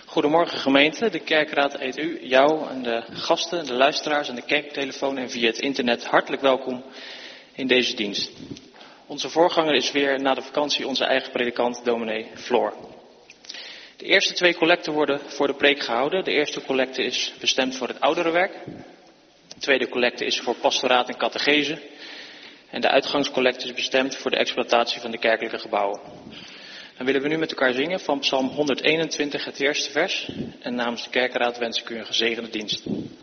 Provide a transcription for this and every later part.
Goedemorgen gemeente, de kerkraad heet jou en de gasten, de luisteraars en de kerktelefoon en via het internet hartelijk welkom in deze dienst. Onze voorganger is weer na de vakantie onze eigen predikant, dominee Floor. De eerste 2 collecten worden voor de preek gehouden. De eerste collecte is bestemd voor het ouderenwerk. De tweede collecte is voor pastoraat en catechese. En de uitgangscollecte is bestemd voor de exploitatie van de kerkelijke gebouwen. Dan willen we nu met elkaar zingen van Psalm 121, het eerste vers. En namens de kerkraad wens ik u een gezegende dienst.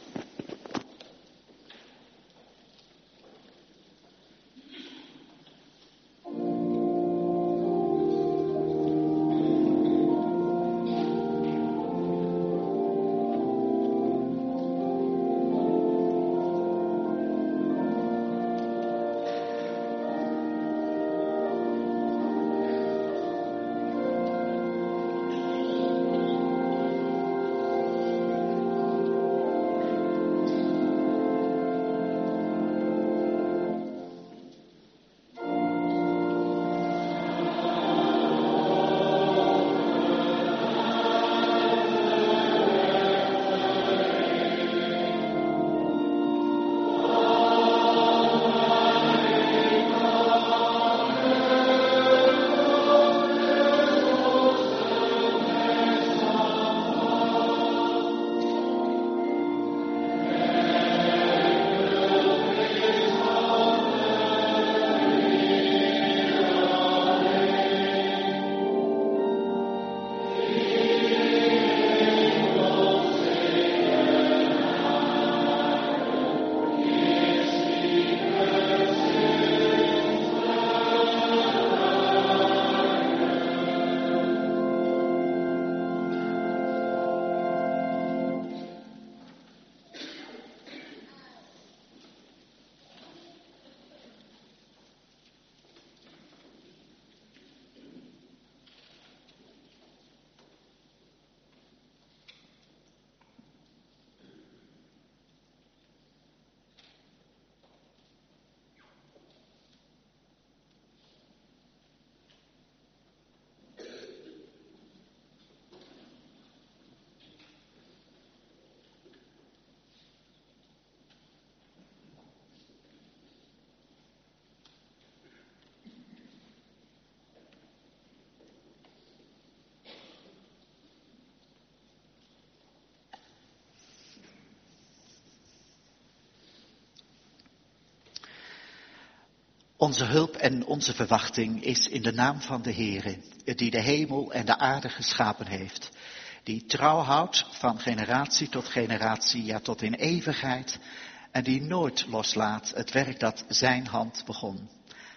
Onze hulp en onze verwachting is in de naam van de Heere, die de hemel en de aarde geschapen heeft, die trouw houdt van generatie tot generatie, ja tot in eeuwigheid, en die nooit loslaat het werk dat zijn hand begon.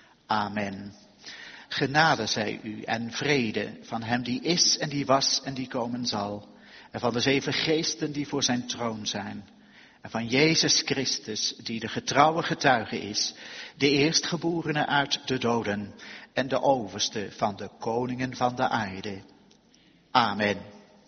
Amen. Genade zij u en vrede van hem die is en die was en die komen zal, en van de 7 geesten die voor zijn troon zijn. En van Jezus Christus, die de getrouwe getuige is, de eerstgeborene uit de doden en de overste van de koningen van de aarde. Amen.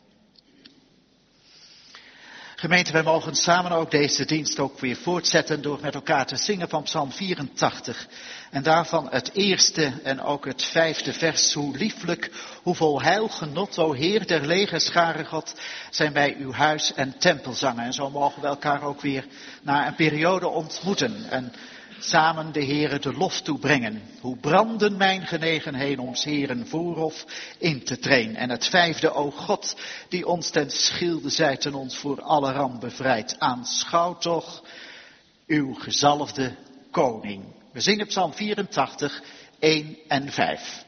Gemeente, wij mogen samen ook deze dienst ook weer voortzetten door met elkaar te zingen van Psalm 84. En daarvan het eerste en ook het 5e vers. Hoe lieflijk, hoe vol heil genot, o Heer der legerscharen God, zijn wij uw huis en tempel zangen. En zo mogen we elkaar ook weer na een periode ontmoeten en samen de Heere de lof toebrengen. Hoe branden mijn genegenheden om 's Heeren voorhof in te treden. En het 5e, o God, die ons ten schilde zijt en ons voor alle ramp bevrijdt. Aanschouw toch uw gezalfde koning. We zingen Psalm 84, 1 en 5.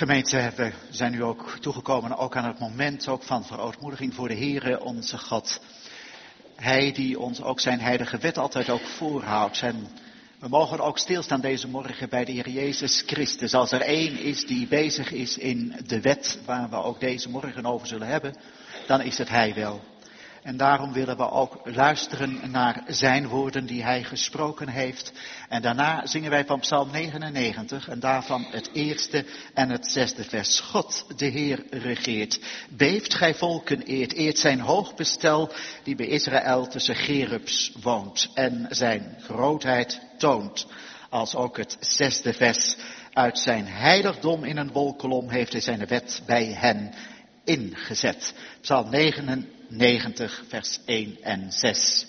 Gemeente, we zijn nu ook toegekomen ook aan het moment ook van verootmoediging voor de Heere onze God. Hij die ons ook zijn heilige wet altijd ook voorhoudt. En we mogen ook stilstaan deze morgen bij de Heer Jezus Christus. Als er één is die bezig is in de wet waar we ook deze morgen over zullen hebben, dan is het Hij wel. En daarom willen we ook luisteren naar zijn woorden die hij gesproken heeft. En daarna zingen wij van Psalm 99 en daarvan het eerste en het zesde vers. God, de Heer, regeert. Beeft gij volken eert zijn hoog bestel die bij Israël tussen Cherubs woont. En zijn grootheid toont. Als ook het zesde vers. Uit zijn heiligdom in een wolkolom heeft hij zijn wet bij hen ingezet. Psalm 99, vers 1 en 6.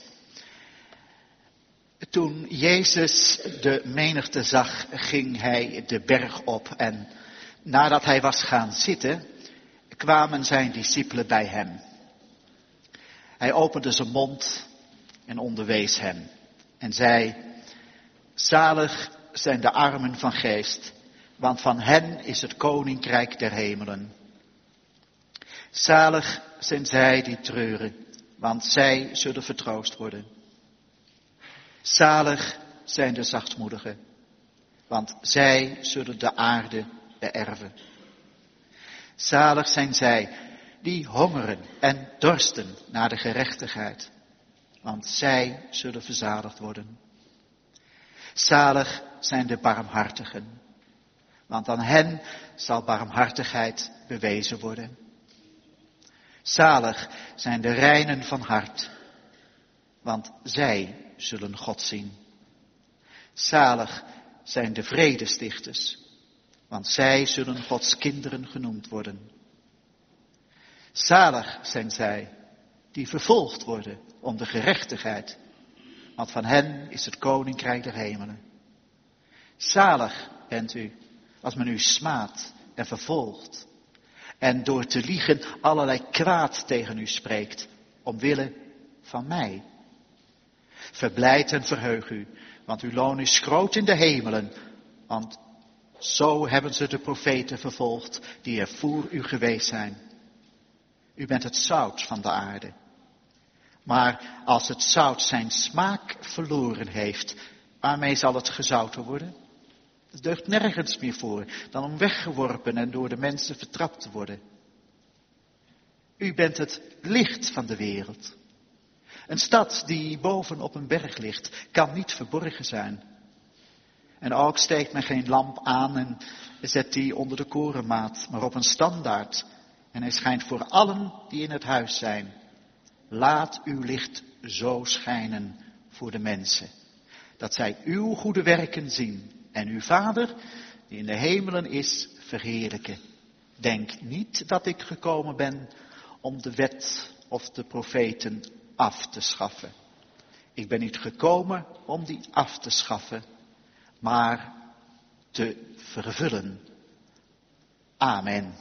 Toen Jezus de menigte zag, ging hij de berg op. En nadat hij was gaan zitten, kwamen zijn discipelen bij hem. Hij opende zijn mond en onderwees hen. En zei, zalig zijn de armen van geest, want van hen is het koninkrijk der hemelen. Zalig zijn zij die treuren, want zij zullen vertroost worden. Zalig zijn de zachtmoedigen, want zij zullen de aarde beërven. Zalig zijn zij die hongeren en dorsten naar de gerechtigheid, want zij zullen verzadigd worden. Zalig zijn de barmhartigen, want aan hen zal barmhartigheid bewezen worden. Zalig zijn de reinen van hart, want zij zullen God zien. Zalig zijn de vredestichters, want zij zullen Gods kinderen genoemd worden. Zalig zijn zij die vervolgd worden om de gerechtigheid, want van hen is het koninkrijk der hemelen. Zalig bent u als men u smaadt en vervolgt en door te liegen allerlei kwaad tegen u spreekt, omwille van mij. Verblijd en verheug u, want uw loon is groot in de hemelen, want zo hebben ze de profeten vervolgd die er voor u geweest zijn. U bent het zout van de aarde. Maar als het zout zijn smaak verloren heeft, waarmee zal het gezouten worden? Het deugt nergens meer voor dan om weggeworpen en door de mensen vertrapt te worden. U bent het licht van de wereld. Een stad die boven op een berg ligt, kan niet verborgen zijn. En ook steekt men geen lamp aan en zet die onder de korenmaat, maar op een standaard. En hij schijnt voor allen die in het huis zijn. Laat uw licht zo schijnen voor de mensen, dat zij uw goede werken zien en uw Vader, die in de hemelen is, verheerlijken. Denk niet dat ik gekomen ben om de wet of de profeten af te schaffen. Ik ben niet gekomen om die af te schaffen, maar te vervullen. Amen.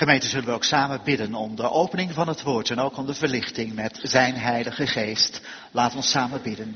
Gemeente, zullen we ook samen bidden om de opening van het woord en ook om de verlichting met zijn Heilige Geest. Laten we samen bidden.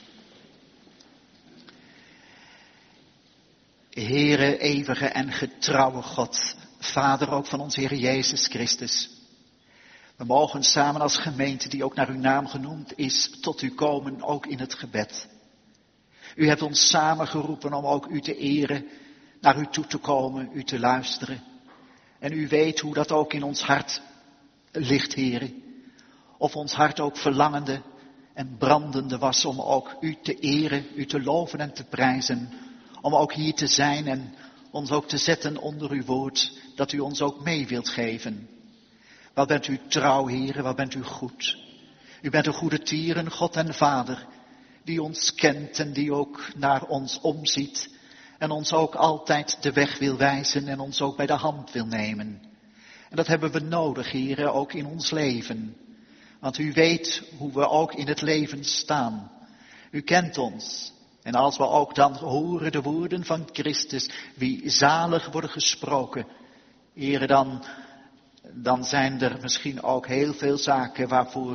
Heere, eeuwige en getrouwe God, Vader ook van onze Heer Jezus Christus. We mogen samen als gemeente, die ook naar uw naam genoemd is, tot u komen, ook in het gebed. U hebt ons samengeroepen om ook u te eren, naar u toe te komen, u te luisteren. En u weet hoe dat ook in ons hart ligt, Heere. Of ons hart ook verlangende en brandende was om ook u te eren, u te loven en te prijzen. Om ook hier te zijn en ons ook te zetten onder uw woord, dat u ons ook mee wilt geven. Wat bent u trouw, Heere, wat bent u goed. U bent een goede tieren, God en Vader, die ons kent en die ook naar ons omziet. En ons ook altijd de weg wil wijzen en ons ook bij de hand wil nemen. En dat hebben we nodig, Heere, ook in ons leven. Want u weet hoe we ook in het leven staan. U kent ons. En als we ook dan horen de woorden van Christus, wie zalig worden gesproken, Heere, dan zijn er misschien ook heel veel zaken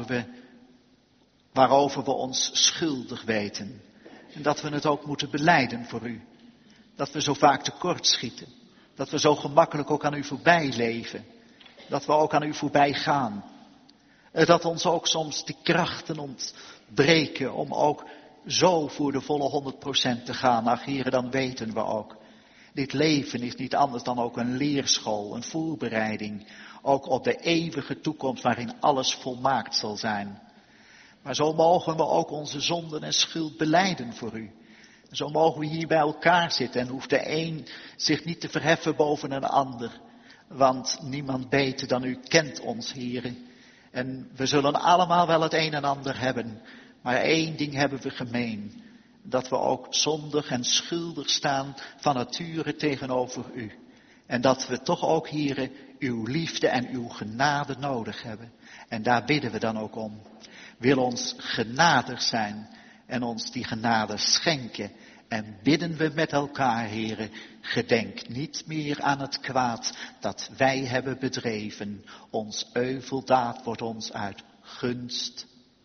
waarover we ons schuldig weten. En dat we het ook moeten belijden voor u. Dat we zo vaak tekortschieten. Dat we zo gemakkelijk ook aan u voorbij leven. Dat we ook aan u voorbij gaan. Dat ons ook soms de krachten ontbreken om ook zo voor de volle 100% te gaan. Ach, Heere, dan weten we ook. Dit leven is niet anders dan ook een leerschool, een voorbereiding. Ook op de eeuwige toekomst waarin alles volmaakt zal zijn. Maar zo mogen we ook onze zonden en schuld belijden voor u. Zo mogen we hier bij elkaar zitten en hoeft de een zich niet te verheffen boven een ander. Want niemand beter dan u kent ons, Heere. En we zullen allemaal wel het een en ander hebben. Maar één ding hebben we gemeen. Dat we ook zondig en schuldig staan van nature tegenover u. En dat we toch ook, Heere, uw liefde en uw genade nodig hebben. En daar bidden we dan ook om. Wil ons genadig zijn en ons die genade schenken. En bidden we met elkaar, Heere, gedenk niet meer aan het kwaad dat wij hebben bedreven. Ons euveldaad wordt ons uit gunst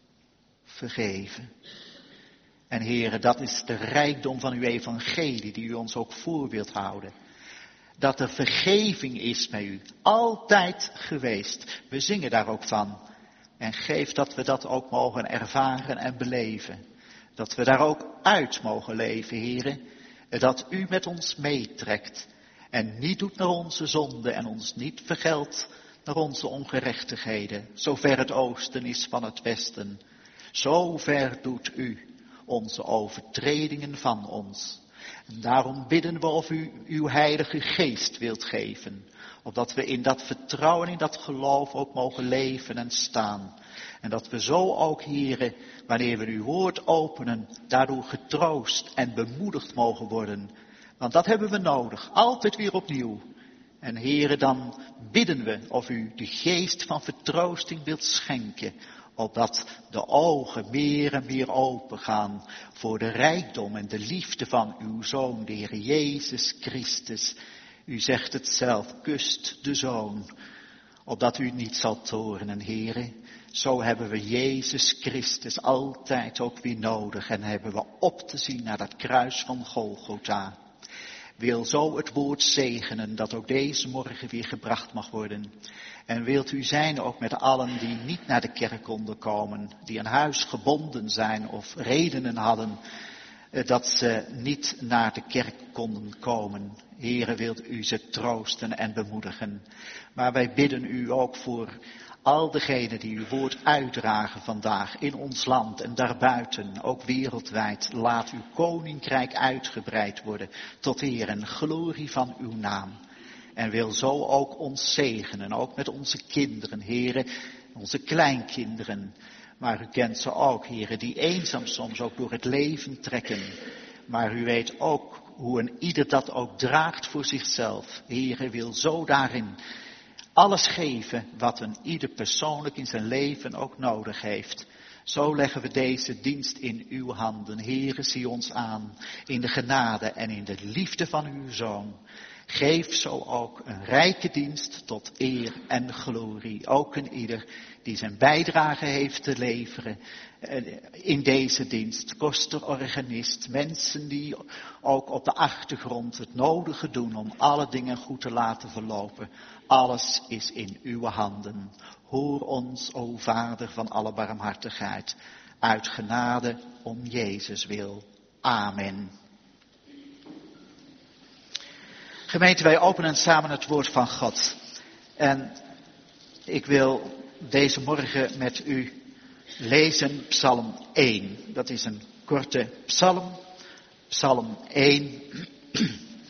vergeven. En Heere, dat is de rijkdom van uw evangelie die u ons ook voor wilt houden. Dat er vergeving is bij u, altijd geweest. We zingen daar ook van. En geef dat we dat ook mogen ervaren en beleven. Dat we daar ook uit mogen leven, Heere. Dat u met ons meetrekt. En niet doet naar onze zonde en ons niet vergeldt naar onze ongerechtigheden. Zover het oosten is van het westen. Zover doet u onze overtredingen van ons. En daarom bidden we of u uw Heilige Geest wilt geven. Opdat we in dat vertrouwen, in dat geloof ook mogen leven en staan. En dat we zo ook, Heere, wanneer we uw woord openen, daardoor getroost en bemoedigd mogen worden. Want dat hebben we nodig, altijd weer opnieuw. En Heere, dan bidden we of u de geest van vertroosting wilt schenken. Opdat de ogen meer en meer open gaan voor de rijkdom en de liefde van uw Zoon, de Heer Jezus Christus. U zegt het zelf, kust de Zoon, opdat u niet zal torenen, Heere. Zo hebben we Jezus Christus altijd ook weer nodig en hebben we op te zien naar dat kruis van Golgotha. Wil zo het woord zegenen dat ook deze morgen weer gebracht mag worden. En wilt u zijn ook met allen die niet naar de kerk konden komen, die aan huis gebonden zijn of redenen hadden dat ze niet naar de kerk konden komen. Heere, wilt u ze troosten en bemoedigen. Maar wij bidden u ook voor al degenen die uw woord uitdragen vandaag in ons land en daarbuiten, ook wereldwijd. Laat uw koninkrijk uitgebreid worden tot eer en glorie van uw naam. En wil zo ook ons zegenen, ook met onze kinderen, Heere, onze kleinkinderen. Maar u kent ze ook, Heere, die eenzaam soms ook door het leven trekken. Maar u weet ook hoe een ieder dat ook draagt voor zichzelf. Heere, wil zo daarin alles geven wat een ieder persoonlijk in zijn leven ook nodig heeft. Zo leggen we deze dienst in uw handen. Heere, zie ons aan in de genade en in de liefde van uw Zoon. Geef zo ook een rijke dienst tot eer en glorie. Ook een ieder die zijn bijdrage heeft te leveren in deze dienst. Kosterorganist, mensen die ook op de achtergrond het nodige doen om alle dingen goed te laten verlopen. Alles is in uw handen. Hoor ons, o Vader van alle barmhartigheid, uit genade om Jezus wil. Amen. Gemeente, wij openen samen het woord van God. En ik wil deze morgen met u lezen Psalm 1. Dat is een korte psalm. Psalm 1. Er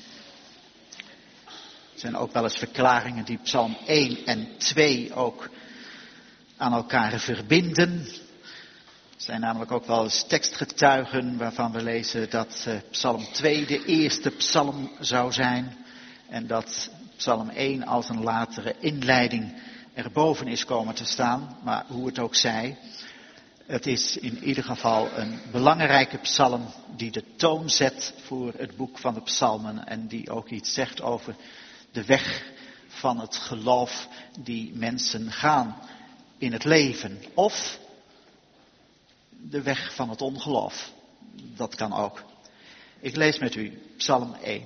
zijn ook wel eens verklaringen die Psalm 1 en 2 ook aan elkaar verbinden. Er zijn namelijk ook wel eens tekstgetuigen waarvan we lezen dat Psalm 2 de eerste psalm zou zijn. En dat Psalm 1 als een latere inleiding erboven is komen te staan. Maar hoe het ook zij, het is in ieder geval een belangrijke psalm die de toon zet voor het boek van de psalmen. En die ook iets zegt over de weg van het geloof die mensen gaan in het leven. Of de weg van het ongeloof. Dat kan ook. Ik lees met u Psalm 1.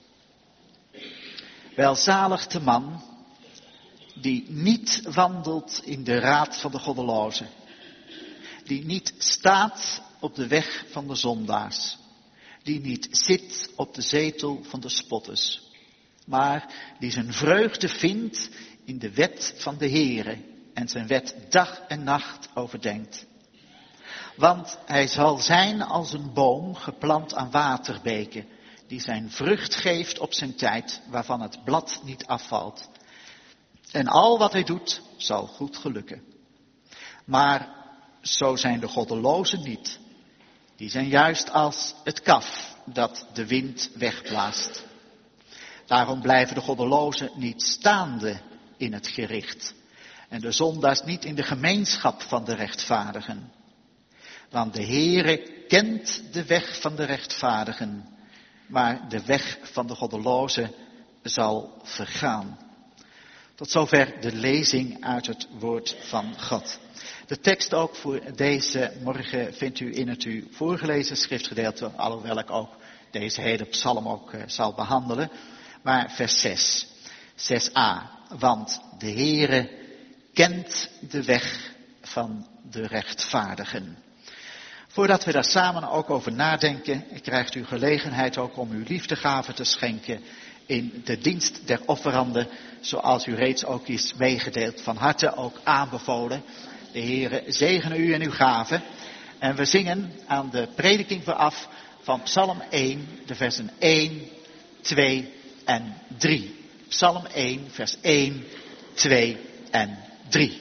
Welzalig de man die niet wandelt in de raad van de goddelozen. Die niet staat op de weg van de zondaars. Die niet zit op de zetel van de spotters. Maar die zijn vreugde vindt in de wet van de Heere. En zijn wet dag en nacht overdenkt. Want hij zal zijn als een boom geplant aan waterbeken. Die zijn vrucht geeft op zijn tijd, waarvan het blad niet afvalt. En al wat hij doet, zal goed gelukken. Maar zo zijn de goddelozen niet. Die zijn juist als het kaf dat de wind wegblaast. Daarom blijven de goddelozen niet staande in het gericht. En de zondaars niet in de gemeenschap van de rechtvaardigen. Want de Heere kent de weg van de rechtvaardigen. Maar de weg van de goddelozen zal vergaan. Tot zover de lezing uit het woord van God. De tekst ook voor deze morgen vindt u in het u voorgelezen schriftgedeelte, alhoewel ik ook deze hele psalm ook zal behandelen. Maar vers 6, 6a, want de Heere kent de weg van de rechtvaardigen. Voordat we daar samen ook over nadenken, krijgt u gelegenheid ook om uw liefdegave te schenken in de dienst der offeranden, zoals u reeds ook is meegedeeld, van harte ook aanbevolen. De Heere zegene u en uw gave. En we zingen aan de prediking vooraf van Psalm 1, de versen 1, 2 en 3. Psalm 1, vers 1, 2 en 3.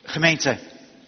Gemeente,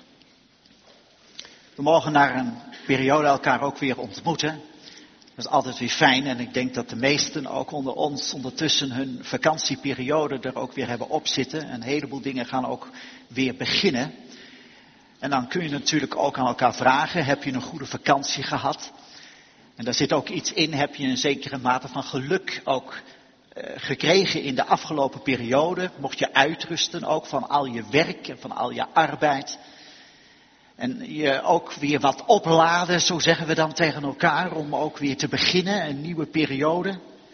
we mogen na een periode elkaar ook weer ontmoeten. Dat is altijd weer fijn en ik denk dat de meesten ook onder ons ondertussen hun vakantieperiode er ook weer hebben opzitten. Een heleboel dingen gaan ook weer beginnen. En dan kun je natuurlijk ook aan elkaar vragen, heb je een goede vakantie gehad? En daar zit ook iets in, heb je een zekere mate van geluk ook gekregen in de afgelopen periode? Mocht je uitrusten ook van al je werk en van al je arbeid? En je ook weer wat opladen, zo zeggen we dan tegen elkaar, om ook weer te beginnen, een nieuwe periode.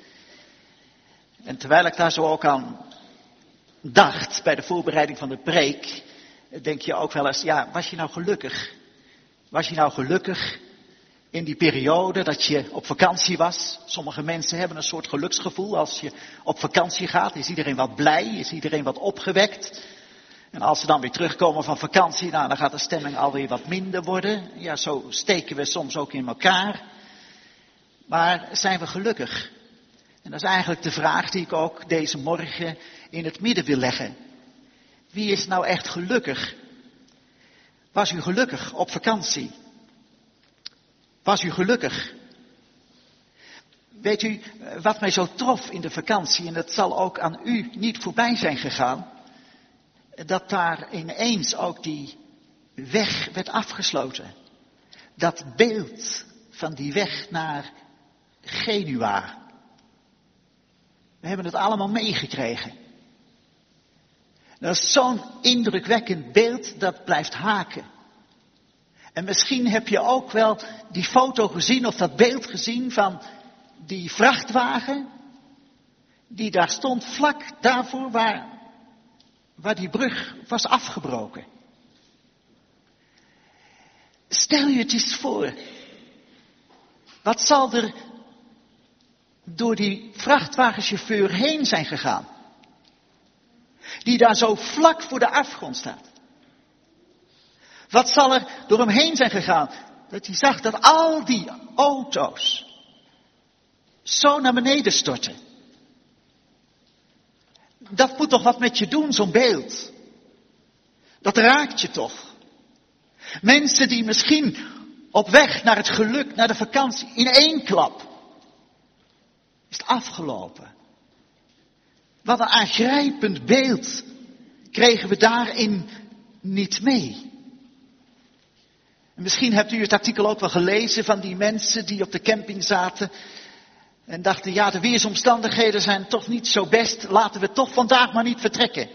En terwijl ik daar zo ook aan dacht bij de voorbereiding van de preek, denk je ook wel eens, ja, was je nou gelukkig? Was je nou gelukkig in die periode dat je op vakantie was? Sommige mensen hebben een soort geluksgevoel als je op vakantie gaat. Is iedereen wat blij? Is iedereen wat opgewekt? En als ze dan weer terugkomen van vakantie, nou, dan gaat de stemming alweer wat minder worden. Ja, zo steken we soms ook in elkaar. Maar zijn we gelukkig? En dat is eigenlijk de vraag die ik ook deze morgen in het midden wil leggen. Wie is nou echt gelukkig? Was u gelukkig op vakantie? Was u gelukkig? Weet u wat mij zo trof in de vakantie, en dat zal ook aan u niet voorbij zijn gegaan, dat daar ineens ook die weg werd afgesloten. Dat beeld van die weg naar Genua. We hebben het allemaal meegekregen. Dat is zo'n indrukwekkend beeld, dat blijft haken. En misschien heb je ook wel die foto gezien of dat beeld gezien van die vrachtwagen die daar stond vlak daarvoor waar die brug was afgebroken. Stel je het eens voor. Wat zal er door die vrachtwagenchauffeur heen zijn gegaan? Die daar zo vlak voor de afgrond staat. Wat zal er door hem heen zijn gegaan? Dat hij zag dat al die auto's zo naar beneden storten. Dat moet toch wat met je doen, zo'n beeld. Dat raakt je toch. Mensen die misschien op weg naar het geluk, naar de vakantie, in één klap is het afgelopen. Wat een aangrijpend beeld kregen we daarin niet mee. En misschien hebt u het artikel ook wel gelezen van die mensen die op de camping zaten en dachten, ja, de weersomstandigheden zijn toch niet zo best, laten we toch vandaag maar niet vertrekken.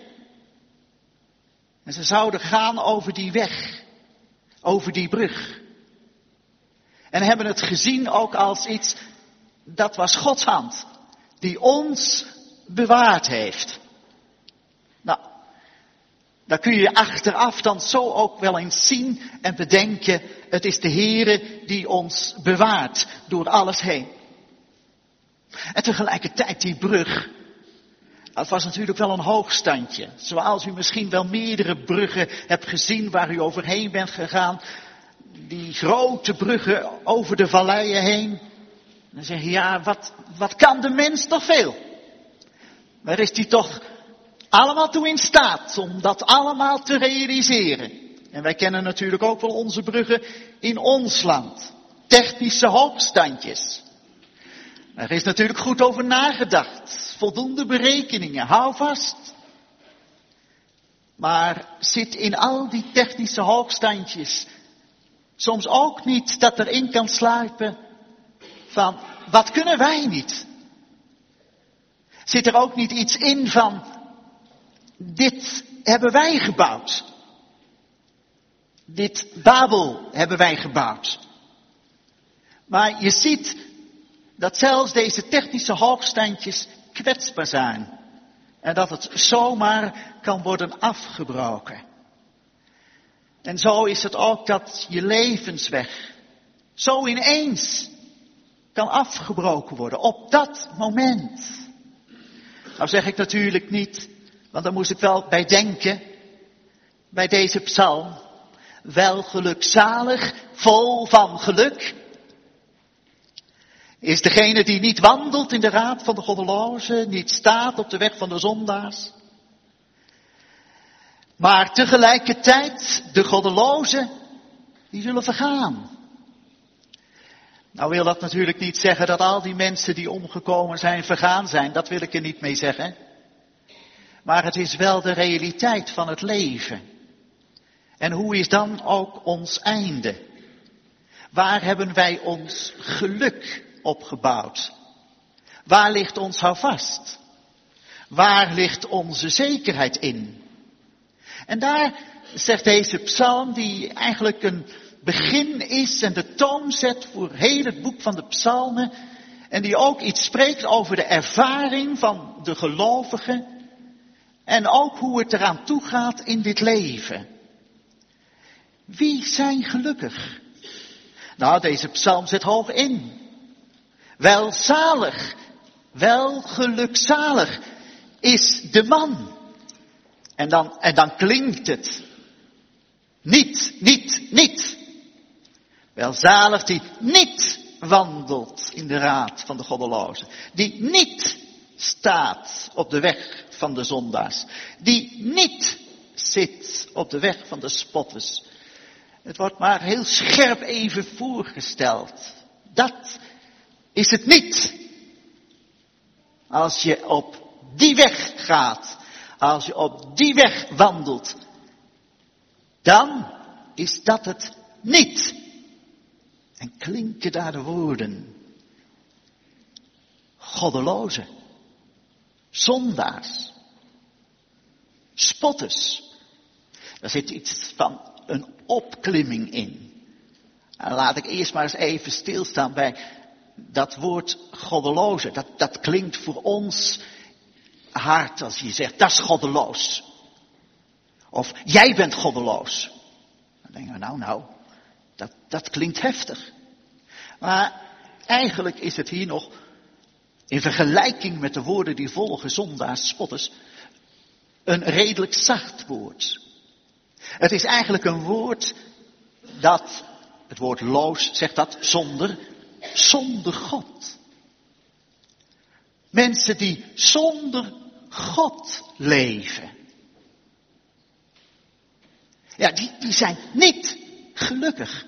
En ze zouden gaan over die weg, over die brug. En hebben het gezien ook als iets, dat was Gods hand, die ons bewaard heeft. Nou, daar kun je achteraf dan zo ook wel eens zien en bedenken, het is de Heere die ons bewaart door alles heen. En tegelijkertijd die brug, dat was natuurlijk wel een hoogstandje. Zoals u misschien wel meerdere bruggen hebt gezien waar u overheen bent gegaan. Die grote bruggen over de valleien heen. En dan zeg je, ja, wat kan de mens toch veel? Waar is die toch allemaal toe in staat om dat allemaal te realiseren? En wij kennen natuurlijk ook wel onze bruggen in ons land. Technische hoogstandjes. Er is natuurlijk goed over nagedacht. Voldoende berekeningen, hou vast. Maar zit in al die technische hoogstandjes soms ook niet dat erin kan sluipen van, wat kunnen wij niet? Zit er ook niet iets in van, dit hebben wij gebouwd. Dit Babel hebben wij gebouwd. Maar je ziet dat zelfs deze technische hoogstandjes kwetsbaar zijn. En dat het zomaar kan worden afgebroken. En zo is het ook dat je levensweg zo ineens kan afgebroken worden. Op dat moment. Nou zeg ik natuurlijk niet, want daar moest ik wel bij denken. Bij deze psalm. Wel gelukzalig, vol van geluk. Is degene die niet wandelt in de raad van de goddelozen, niet staat op de weg van de zondaars. Maar tegelijkertijd, de goddelozen, die zullen vergaan. Nou wil dat natuurlijk niet zeggen dat al die mensen die omgekomen zijn, vergaan zijn. Dat wil ik er niet mee zeggen. Maar het is wel de realiteit van het leven. En hoe is dan ook ons einde? Waar hebben wij ons geluk opgebouwd? Waar ligt ons houvast? Waar ligt onze zekerheid in? En daar zegt deze psalm, die eigenlijk een begin is en de toon zet voor heel het boek van de psalmen. En die ook iets spreekt over de ervaring van de gelovigen. En ook hoe het eraan toe gaat in dit leven. Wie zijn gelukkig? Nou, deze psalm zit hoog in. Welzalig, wel gelukzalig is de man. En dan klinkt het. Niet. Welzalig die niet wandelt in de raad van de goddelozen. Die niet staat op de weg van de zondaars. Die niet zit op de weg van de spotters. Het wordt maar heel scherp even voorgesteld. Dat is het niet. Als je op die weg gaat, als je op die weg wandelt, dan is dat het niet. En klinken daar de woorden. Goddelozen, zondaars, spotters. Daar zit iets van een opklimming in. En laat ik eerst maar eens even stilstaan bij dat woord goddeloze. Dat klinkt voor ons hard als je zegt, dat is goddeloos. Of jij bent goddeloos. Dan denken we, nou, dat klinkt heftig. Maar eigenlijk is het hier nog, in vergelijking met de woorden die volgen, zondaars, spotters, een redelijk zacht woord. Het is eigenlijk een woord dat, het woord loos zegt dat, zonder God. Mensen die zonder God leven. Ja, die zijn niet gelukkig.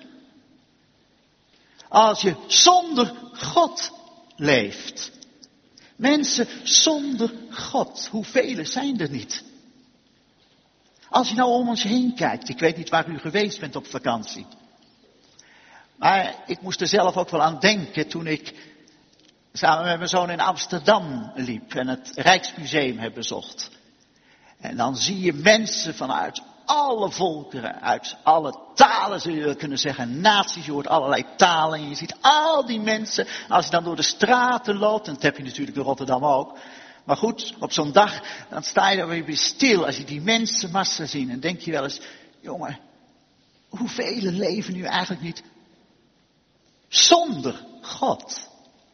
Als je zonder God leeft. Mensen zonder God, hoeveel zijn er niet? Als je nou om ons heen kijkt, ik weet niet waar u geweest bent op vakantie. Maar ik moest er zelf ook wel aan denken toen ik samen met mijn zoon in Amsterdam liep en het Rijksmuseum heb bezocht. En dan zie je mensen vanuit alle volkeren, uit alle talen zul je kunnen zeggen, naties, je hoort allerlei talen en je ziet al die mensen, als je dan door de straten loopt, en dat heb je natuurlijk in Rotterdam ook, maar goed, op zo'n dag, dan sta je daar weer stil als je die mensenmassa ziet en denk je wel eens, jongen, hoeveel leven nu eigenlijk niet zonder God?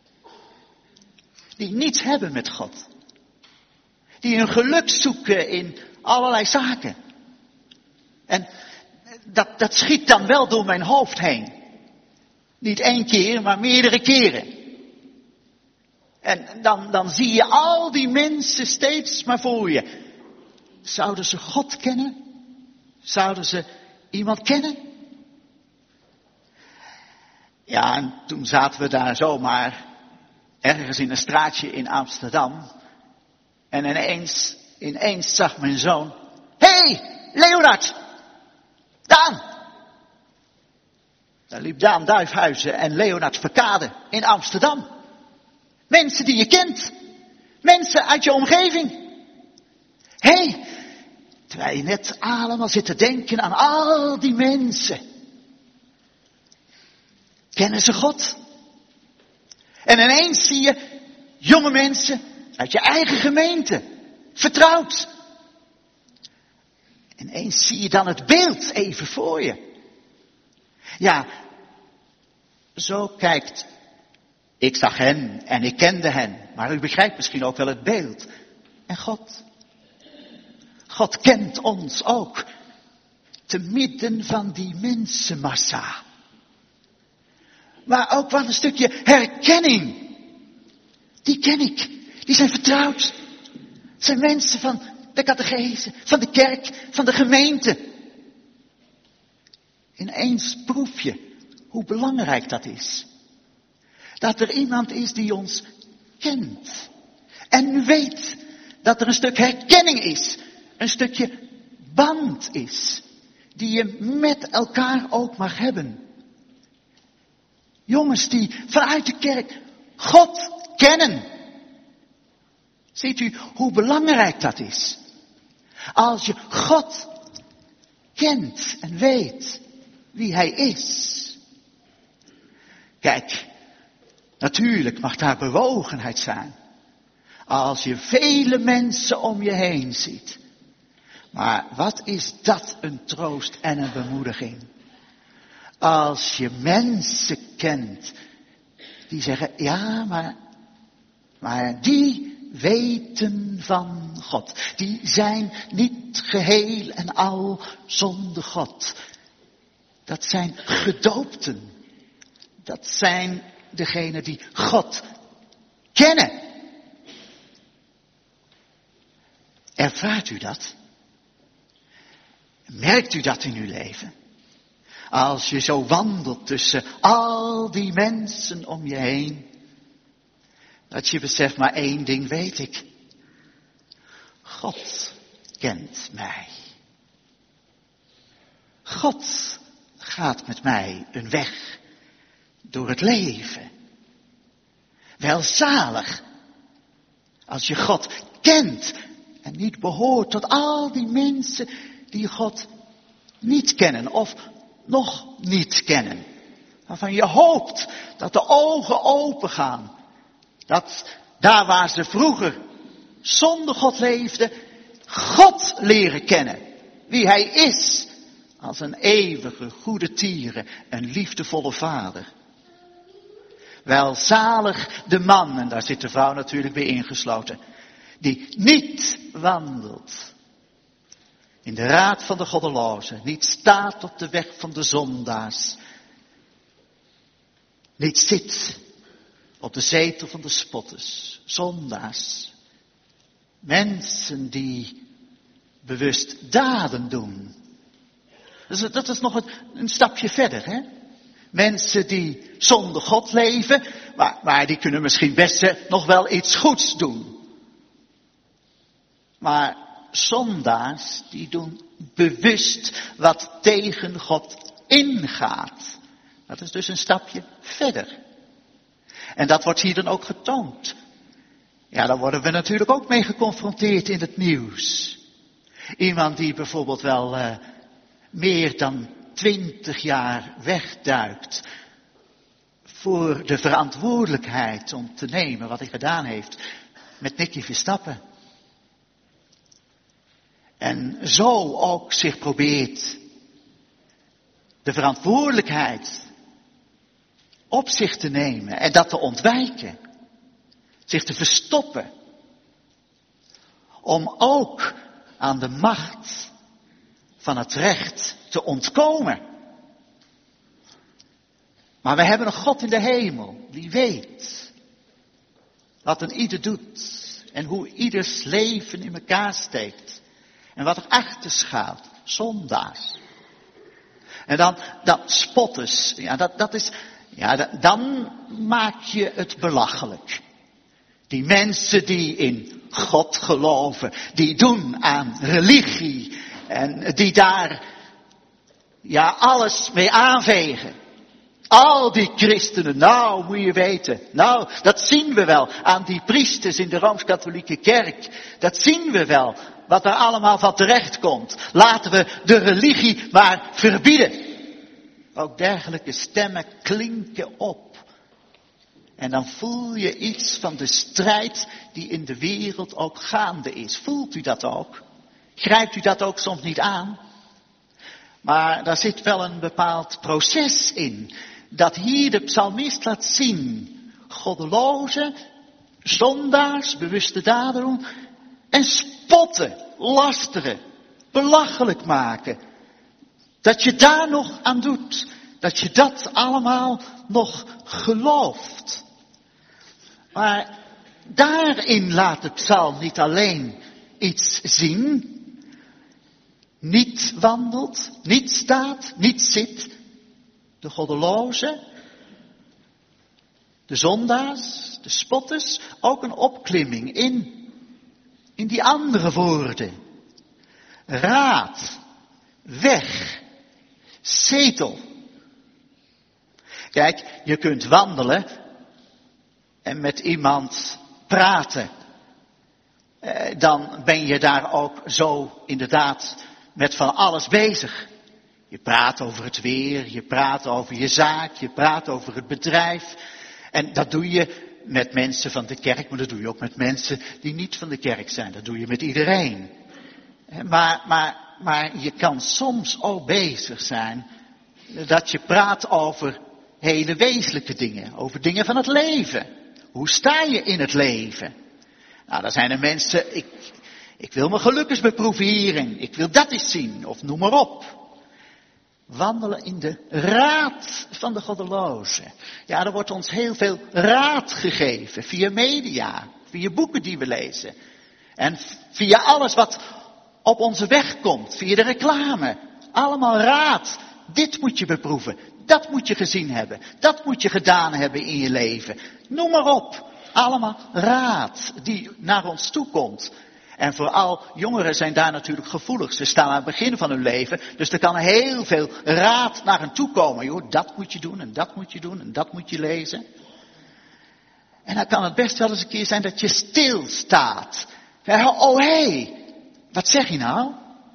Die niets hebben met God. Die hun geluk zoeken in allerlei zaken. En dat schiet dan wel door mijn hoofd heen. Niet één keer, maar meerdere keren. En dan zie je al die mensen steeds maar voor je. Zouden ze God kennen? Zouden ze iemand kennen? Ja, en toen zaten we daar zomaar ergens in een straatje in Amsterdam. En ineens zag mijn zoon, hey, Leonard! Daan! Daar liep Daan Duifhuizen en Leonard Verkade in Amsterdam. Mensen die je kent. Mensen uit je omgeving. Hey, terwijl je net allemaal zit te denken aan al die mensen. Kennen ze God? En ineens zie je jonge mensen uit je eigen gemeente. Vertrouwd. En ineens zie je dan het beeld even voor je. Ja, zo kijkt. Ik zag hen en ik kende hen. Maar u begrijpt misschien ook wel het beeld. En God. God kent ons ook. Te midden van die mensenmassa. Maar ook wel een stukje herkenning. Die ken ik. Die zijn vertrouwd. Het zijn mensen van de catechese, van de kerk, van de gemeente. Ineens proef je hoe belangrijk dat is. Dat er iemand is die ons kent. En weet dat er een stuk herkenning is. Een stukje band is. Die je met elkaar ook mag hebben. Jongens die vanuit de kerk God kennen. Ziet u hoe belangrijk dat is? Als je God kent en weet wie Hij is. Kijk, natuurlijk mag daar bewogenheid zijn. Als je vele mensen om je heen ziet. Maar wat is dat een troost en een bemoediging. Als je mensen kent die zeggen, ja, maar die weten van God. Die zijn niet geheel en al zonder God. Dat zijn gedoopten. Dat zijn degenen die God kennen. Ervaart u dat? Merkt u dat in uw leven? Als je zo wandelt tussen al die mensen om je heen. Dat je beseft, maar één ding weet ik. God kent mij. God gaat met mij een weg door het leven. Welzalig. Als je God kent en niet behoort tot al die mensen die God niet kennen of nog niet kennen. Waarvan je hoopt dat de ogen open gaan. Dat daar waar ze vroeger zonder God leefden, God leren kennen. Wie Hij is. Als een eeuwige, goede tieren, een liefdevolle vader. Welzalig de man, en daar zit de vrouw natuurlijk weer ingesloten. Die niet wandelt in de raad van de goddelozen. Niet staat op de weg van de zondaars. Niet zit op de zetel van de spotters. Zondaars. Mensen die bewust daden doen. Dus dat is nog een stapje verder, hè. Mensen die zonder God leven, maar die kunnen misschien best nog wel iets goeds doen. Maar zondaars, die doen bewust wat tegen God ingaat. Dat is dus een stapje verder. En dat wordt hier dan ook getoond. Ja, daar worden we natuurlijk ook mee geconfronteerd in het nieuws. Iemand die bijvoorbeeld wel meer dan 20 jaar wegduikt voor de verantwoordelijkheid om te nemen wat hij gedaan heeft met Nicky Verstappen. En zo ook zich probeert de verantwoordelijkheid op zich te nemen en dat te ontwijken. Zich te verstoppen. Om ook aan de macht van het recht te ontkomen. Maar we hebben een God in de hemel die weet wat een ieder doet en hoe ieders leven in elkaar steekt. En wat er achter schuilt, zondaars. En dan spotters, dan maak je het belachelijk. Die mensen die in God geloven, die doen aan religie en die daar alles mee aanvegen. Al die christenen, nou moet je weten, dat zien we wel aan die priesters in de Rooms-Katholieke Kerk. Dat zien we wel, wat er allemaal van terecht komt. Laten we de religie maar verbieden. Ook dergelijke stemmen klinken op. En dan voel je iets van de strijd die in de wereld ook gaande is. Voelt u dat ook? Grijpt u dat ook soms niet aan? Maar daar zit wel een bepaald proces in. Dat hier de psalmist laat zien. Goddelozen, zondaars, bewuste daden doen. En spotten, lasteren, belachelijk maken. Dat je daar nog aan doet. Dat je dat allemaal nog gelooft. Maar daarin laat de psalm niet alleen iets zien, niet wandelt, niet staat, niet zit, de goddeloze, de zondaars, de spotters, ook een opklimming in die andere woorden. Raad, weg, zetel. Kijk, je kunt wandelen en met iemand praten. Dan ben je daar ook zo inderdaad met van alles bezig. Je praat over het weer, je praat over je zaak, je praat over het bedrijf. En dat doe je met mensen van de kerk, maar dat doe je ook met mensen die niet van de kerk zijn. Dat doe je met iedereen. Maar je kan soms ook bezig zijn dat je praat over hele wezenlijke dingen, over dingen van het leven. Hoe sta je in het leven? Nou, dan zijn er mensen, ik wil mijn geluk eens beproeven hierin, ik wil dat eens zien, of noem maar op. Wandelen in de raad van de goddelozen. Ja, er wordt ons heel veel raad gegeven, via media, via boeken die we lezen. En via alles wat op onze weg komt, via de reclame. Allemaal raad. Dit moet je beproeven, dat moet je gezien hebben, dat moet je gedaan hebben in je leven. Noem maar op. Allemaal raad die naar ons toe komt. En vooral jongeren zijn daar natuurlijk gevoelig. Ze staan aan het begin van hun leven. Dus er kan heel veel raad naar hen toe komen. Joh, dat moet je doen en dat moet je doen en dat moet je lezen. En dan kan het best wel eens een keer zijn dat je stilstaat. Oh hé, wat zeg je nou?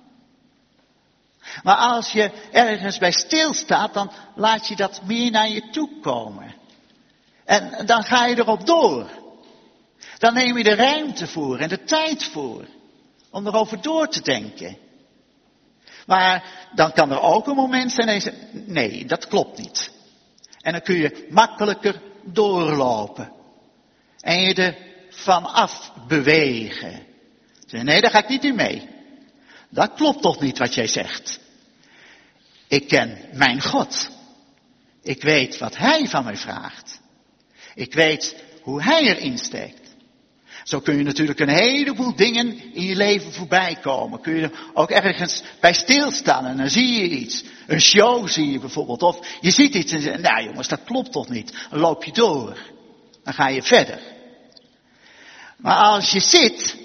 Maar als je ergens bij stilstaat, dan laat je dat meer naar je toe komen. En dan ga je erop door. Dan neem je de ruimte voor en de tijd voor om erover door te denken. Maar dan kan er ook een moment zijn dat je zegt, nee, dat klopt niet. En dan kun je makkelijker doorlopen. En je er vanaf bewegen. Zeg, nee, daar ga ik niet in mee. Dat klopt toch niet wat jij zegt. Ik ken mijn God. Ik weet wat Hij van mij vraagt. Ik weet hoe Hij erin steekt. Zo kun je natuurlijk een heleboel dingen in je leven voorbij komen. Kun je ook ergens bij stilstaan en dan zie je iets. Een show zie je bijvoorbeeld. Of je ziet iets en je zegt, nou jongens, dat klopt toch niet. Dan loop je door. Dan ga je verder. Maar als je zit,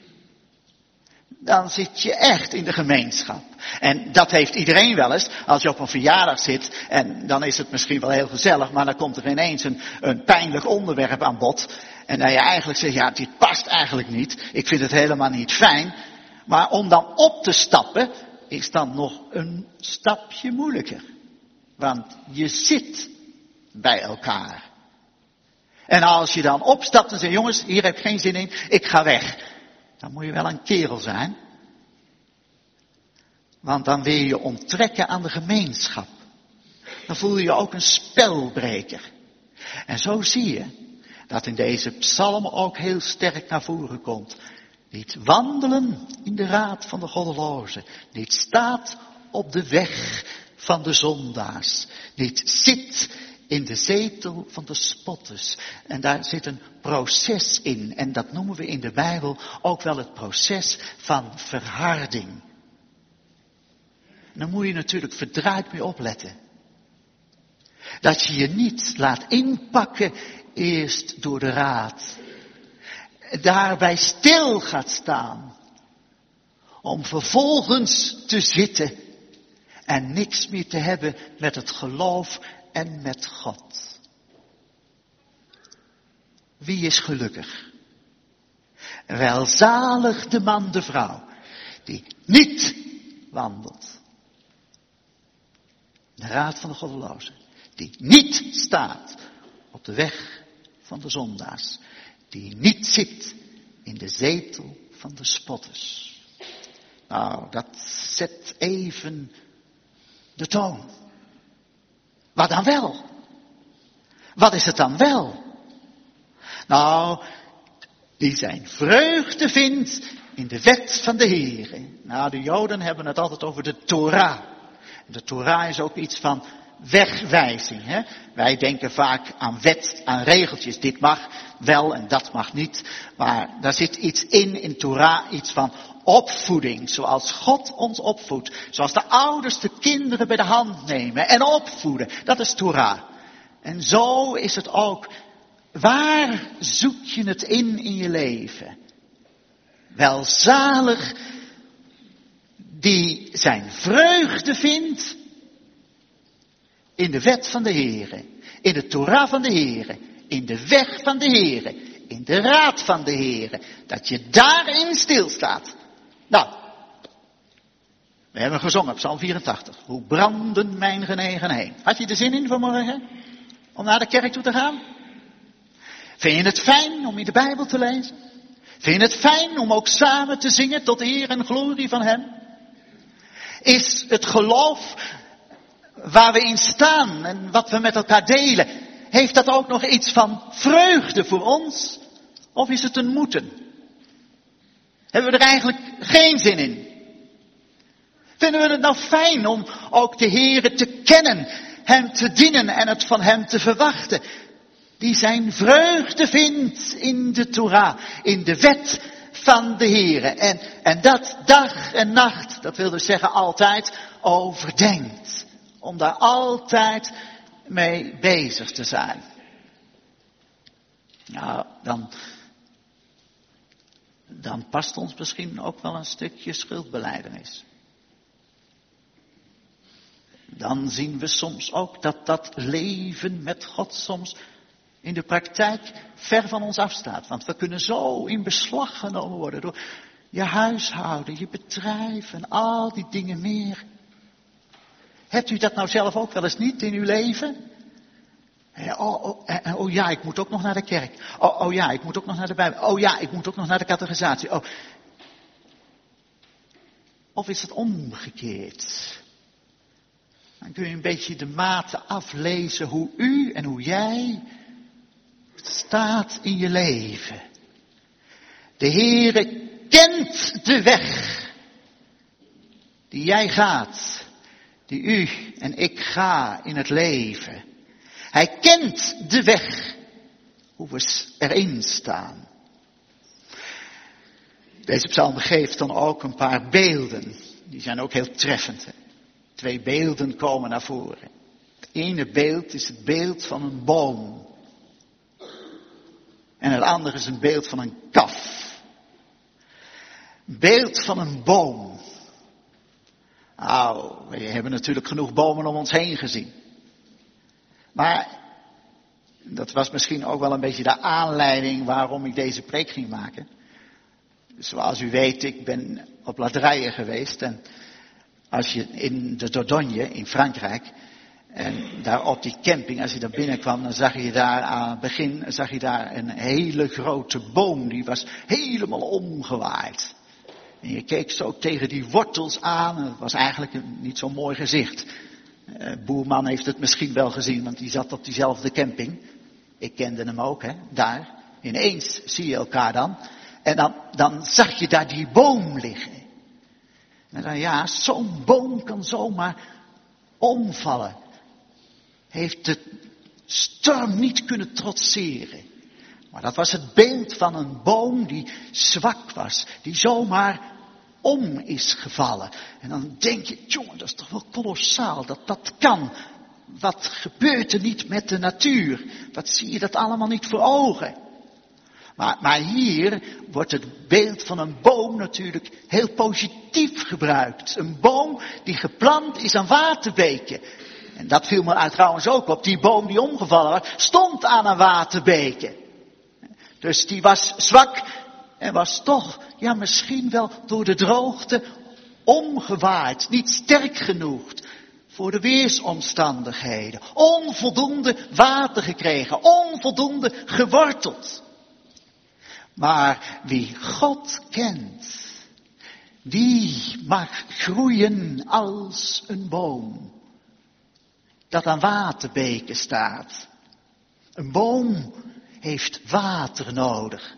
dan zit je echt in de gemeenschap. En dat heeft iedereen wel eens. Als je op een verjaardag zit, en dan is het misschien wel heel gezellig, maar dan komt er ineens een pijnlijk onderwerp aan bod. En dan je eigenlijk zegt, ja, dit past eigenlijk niet. Ik vind het helemaal niet fijn. Maar om dan op te stappen, is dan nog een stapje moeilijker. Want je zit bij elkaar. En als je dan opstapt en zegt, jongens, hier heb ik geen zin in, ik ga weg. Dan moet je wel een kerel zijn. Want dan wil je onttrekken aan de gemeenschap. Dan voel je je ook een spelbreker. En zo zie je dat in deze psalm ook heel sterk naar voren komt. Niet wandelen in de raad van de goddelozen. Niet staat op de weg van de zondaars. Niet zit in de zetel van de spotters. En daar zit een proces in. En dat noemen we in de Bijbel ook wel het proces van verharding. En dan moet je natuurlijk verdraaid mee opletten. Dat je je niet laat inpakken eerst door de raad. Daarbij stil gaat staan. Om vervolgens te zitten. En niks meer te hebben met het geloof en met God. Wie is gelukkig? Welzalig de man, de vrouw, die niet wandelt. De raad van de goddelozen. Die niet staat op de weg van de zondaars. Die niet zit in de zetel van de spotters. Nou, dat zet even de toon. Wat dan wel? Wat is het dan wel? Nou, die zijn vreugde vindt in de wet van de Heer. Nou, de Joden hebben het altijd over de Torah. De Torah is ook iets van wegwijzing. Hè? Wij denken vaak aan wet, aan regeltjes. Dit mag wel en dat mag niet. Maar daar zit iets in Torah, iets van opvoeding. Zoals God ons opvoedt. Zoals de ouders de kinderen bij de hand nemen en opvoeden. Dat is Torah. En zo is het ook. Waar zoek je het in je leven? Welzalig die zijn vreugde vindt in de wet van de Heere, in de Torah van de Heere, in de weg van de Heere, in de raad van de Heere, dat je daarin stilstaat. Nou, we hebben gezongen, Psalm 84, hoe branden mijn genegen heen. Had je er zin in vanmorgen om naar de kerk toe te gaan? Vind je het fijn om in de Bijbel te lezen? Vind je het fijn om ook samen te zingen tot eer en glorie van Hem? Is het geloof waar we in staan en wat we met elkaar delen, heeft dat ook nog iets van vreugde voor ons? Of is het een moeten? Hebben we er eigenlijk geen zin in? Vinden we het nou fijn om ook de Heere te kennen, Hem te dienen en het van Hem te verwachten? Die zijn vreugde vindt in de Torah, in de wet van de Heere. En dat dag en nacht, dat wil dus zeggen altijd, overdenkt. Om daar altijd mee bezig te zijn. Nou, dan past ons misschien ook wel een stukje schuldbelijdenis. Dan zien we soms ook dat leven met God soms in de praktijk ver van ons afstaat. Want we kunnen zo in beslag genomen worden door je huishouden, je bedrijf en al die dingen meer. Hebt u dat nou zelf ook wel eens niet in uw leven? Oh ja, ik moet ook nog naar de kerk. Oh ja, ik moet ook nog naar de Bijbel. Oh ja, ik moet ook nog naar de catechisatie. Oh. Of is het omgekeerd? Dan kun je een beetje de mate aflezen hoe u en hoe jij staat in je leven. De Heere kent de weg die jij gaat, die u en ik ga in het leven. Hij kent de weg, hoe we erin staan. Deze psalm geeft dan ook een paar beelden, die zijn ook heel treffend. Hè? 2 beelden komen naar voren. Het ene beeld is het beeld van een boom. En het andere is een beeld van een kaf. Beeld van een boom. Nou, we hebben natuurlijk genoeg bomen om ons heen gezien. Maar dat was misschien ook wel een beetje de aanleiding waarom ik deze preek ging maken. Zoals u weet, ik ben op Ladrijen geweest. En als je in de Dordogne in Frankrijk, en daar op die camping, als je daar binnenkwam, dan zag je daar aan het begin een hele grote boom. Die was helemaal omgewaaid. En je keek zo tegen die wortels aan. En het was eigenlijk niet zo'n mooi gezicht. Boerman heeft het misschien wel gezien, want die zat op diezelfde camping. Ik kende hem ook, hè, daar. Ineens zie je elkaar dan. En dan zag je daar die boom liggen. En dan ja, zo'n boom kan zomaar omvallen. Heeft de storm niet kunnen trotseren. Maar dat was het beeld van een boom die zwak was. Die zomaar om is gevallen. En dan denk je, jongen, dat is toch wel kolossaal dat kan. Wat gebeurt er niet met de natuur? Wat zie je dat allemaal niet voor ogen? Maar hier wordt het beeld van een boom natuurlijk heel positief gebruikt. Een boom die geplant is aan waterbeken. En dat viel me trouwens ook op. Die boom die omgevallen was, stond aan een waterbeken. Dus die was zwak en was toch, ja misschien wel door de droogte omgewaaid. Niet sterk genoeg voor de weersomstandigheden. Onvoldoende water gekregen, onvoldoende geworteld. Maar wie God kent, die mag groeien als een boom dat aan waterbeken staat. Een boom heeft water nodig.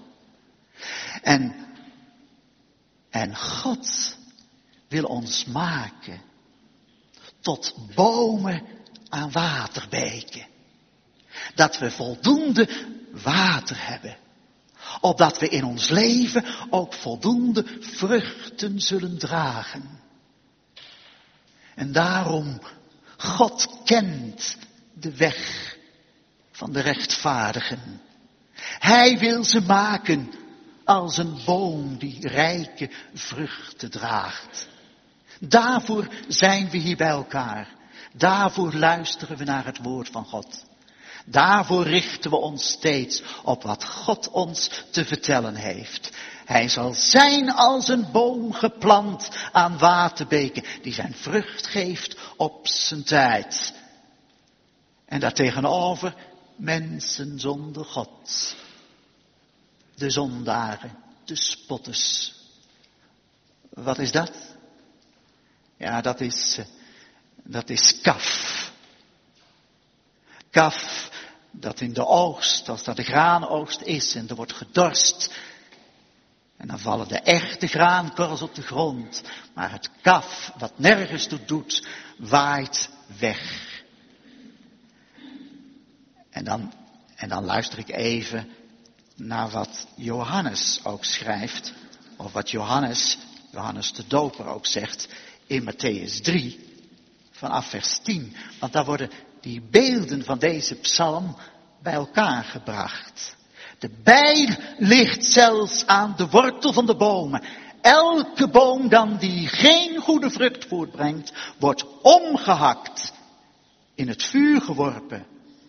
En God wil ons maken tot bomen aan waterbeken. Dat we voldoende water hebben. Opdat we in ons leven ook voldoende vruchten zullen dragen. En daarom, God kent de weg van de rechtvaardigen. Hij wil ze maken als een boom die rijke vruchten draagt. Daarvoor zijn we hier bij elkaar. Daarvoor luisteren we naar het woord van God. Daarvoor richten we ons steeds op wat God ons te vertellen heeft. Hij zal zijn als een boom geplant aan waterbeken, die zijn vrucht geeft op zijn tijd. En daartegenover mensen zonder God. De zondaren, de spotters. Wat is dat? Ja, dat is kaf. Kaf, dat in de oogst, als dat de graanoogst is en er wordt gedorst. En dan vallen de echte graankorrels op de grond. Maar het kaf, wat nergens toe doet, waait weg. En dan luister ik even naar wat Johannes ook schrijft. Of wat Johannes de Doper ook zegt in Mattheüs 3, vanaf vers 10. Want daar worden die beelden van deze psalm bij elkaar gebracht. De bijl ligt zelfs aan de wortel van de bomen. Elke boom dan die geen goede vrucht voortbrengt, wordt omgehakt, in het vuur geworpen.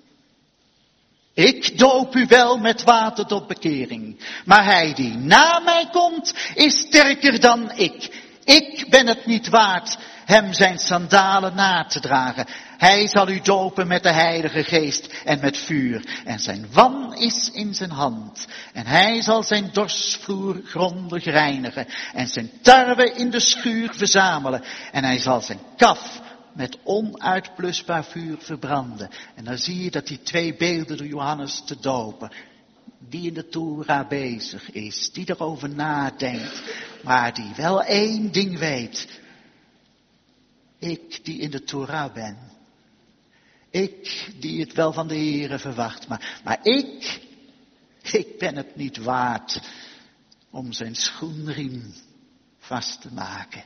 Ik doop u wel met water tot bekering, maar hij die na mij komt, is sterker dan ik. Ik ben het niet waard hem zijn sandalen na te dragen. Hij zal u dopen met de Heilige Geest en met vuur. En zijn wan is in zijn hand. En hij zal zijn dorsvloer grondig reinigen. En zijn tarwe in de schuur verzamelen. En hij zal zijn kaf met onuitblusbaar vuur verbranden. En dan zie je dat die twee beelden door Johannes te dopen, die in de Torah bezig is, die erover nadenkt, maar die wel één ding weet. Ik die in de Torah ben. Ik die het wel van de Heere verwacht. Maar ik ben het niet waard om zijn schoenriem vast te maken.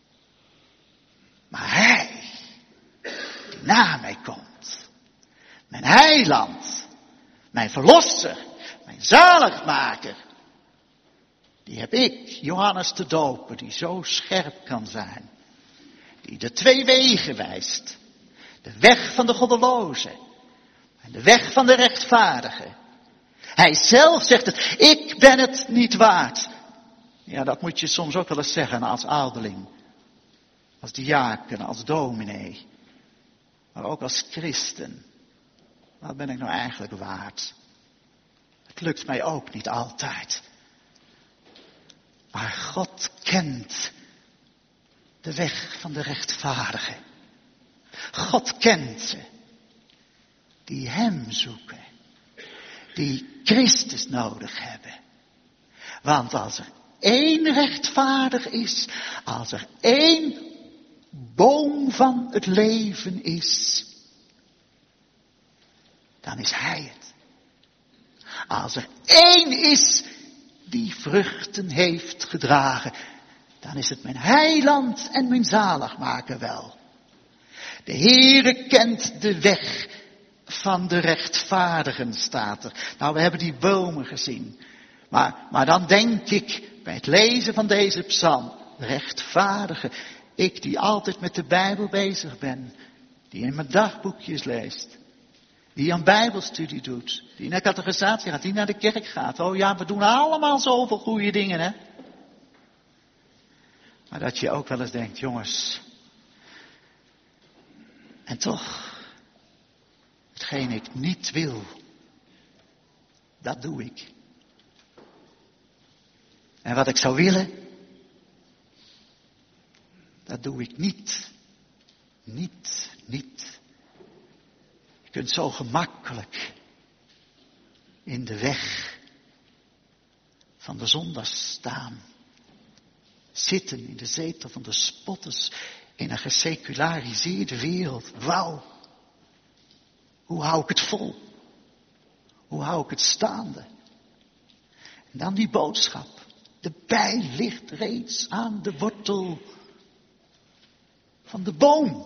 Maar hij die na mij komt, mijn heiland, mijn verlosser, mijn zaligmaker, die heb ik, Johannes de Doper, die zo scherp kan zijn. Die de twee wegen wijst. De weg van de goddeloze. En de weg van de rechtvaardige. Hij zelf zegt het, ik ben het niet waard. Ja, dat moet je soms ook wel eens zeggen als ouderling. Als diaken, als dominee. Maar ook als christen. Wat ben ik nou eigenlijk waard? Het lukt mij ook niet altijd. Maar God kent de weg van de rechtvaardigen. God kent ze. Die hem zoeken. Die Christus nodig hebben. Want als er één rechtvaardig is. Als er één boom van het leven is. Dan is hij het. Als er één is die vruchten heeft gedragen, dan is het mijn heiland en mijn zaligmaker wel. De Heere kent de weg van de rechtvaardigen, staat er. Nou, we hebben die bomen gezien. Maar dan denk ik, bij het lezen van deze psalm, de rechtvaardige, ik die altijd met de Bijbel bezig ben, die in mijn dagboekjes leest, die aan Bijbelstudie doet, die naar catechisatie gaat, die naar de kerk gaat. Oh ja, we doen allemaal zoveel goede dingen, hè. Maar dat je ook wel eens denkt, jongens, en toch, hetgeen ik niet wil, dat doe ik. En wat ik zou willen, dat doe ik niet. Niet. Je kunt zo gemakkelijk in de weg van de zondaars staan. Zitten in de zetel van de spotters in een geseculariseerde wereld. Wauw. Hoe hou ik het vol? Hoe hou ik het staande? En dan die boodschap. De bij ligt reeds aan de wortel van de boom.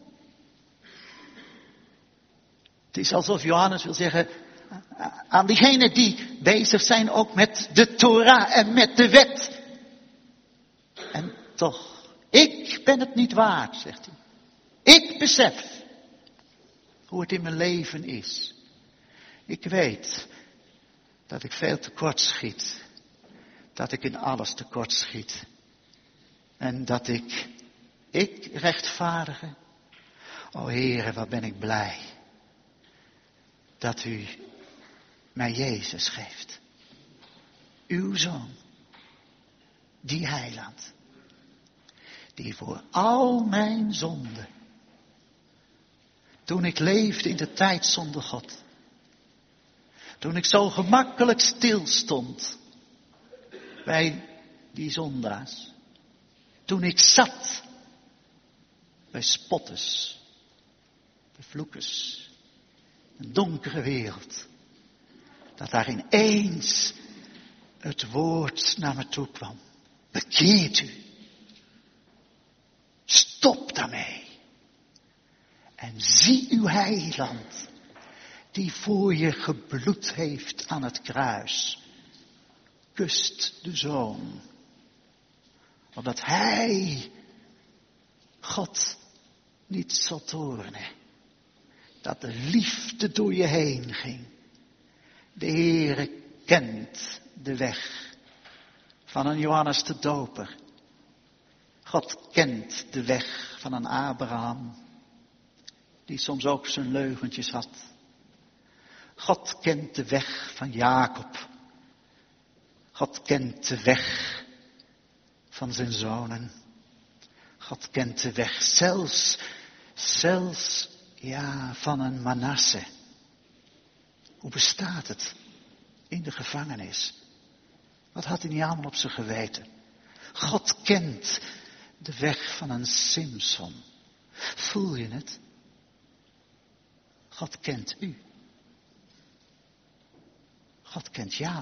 Het is alsof Johannes wil zeggen, aan diegenen die bezig zijn ook met de Torah en met de wet. En toch, ik ben het niet waard, zegt hij. Ik besef hoe het in mijn leven is. Ik weet dat ik veel tekort schiet. Dat ik in alles tekort schiet. En dat ik rechtvaardige. O Heere, wat ben ik blij. Dat u mij Jezus geeft. Uw Zoon. Die heiland. Die voor al mijn zonden. Toen ik leefde in de tijd zonder God. Toen ik zo gemakkelijk stilstond. Bij die zondaars. Toen ik zat. Bij spotters. Bij vloekers. Een donkere wereld. Dat daar ineens het woord naar me toe kwam. Bekeert u. Stop daarmee. En zie uw heiland. Die voor je gebloed heeft aan het kruis. Kust de Zoon. Omdat hij God niet zal toornen. Dat de liefde door je heen ging. De Heere kent de weg van een Johannes de Doper. God kent de weg van een Abraham. Die soms ook zijn leugentjes had. God kent de weg van Jacob. God kent de weg van zijn zonen. God kent de weg zelfs van een Manasse. Hoe bestaat het in de gevangenis? Wat had hij niet allemaal op zijn geweten? God kent de weg van een Simson. Voel je het? God kent u. God kent jou.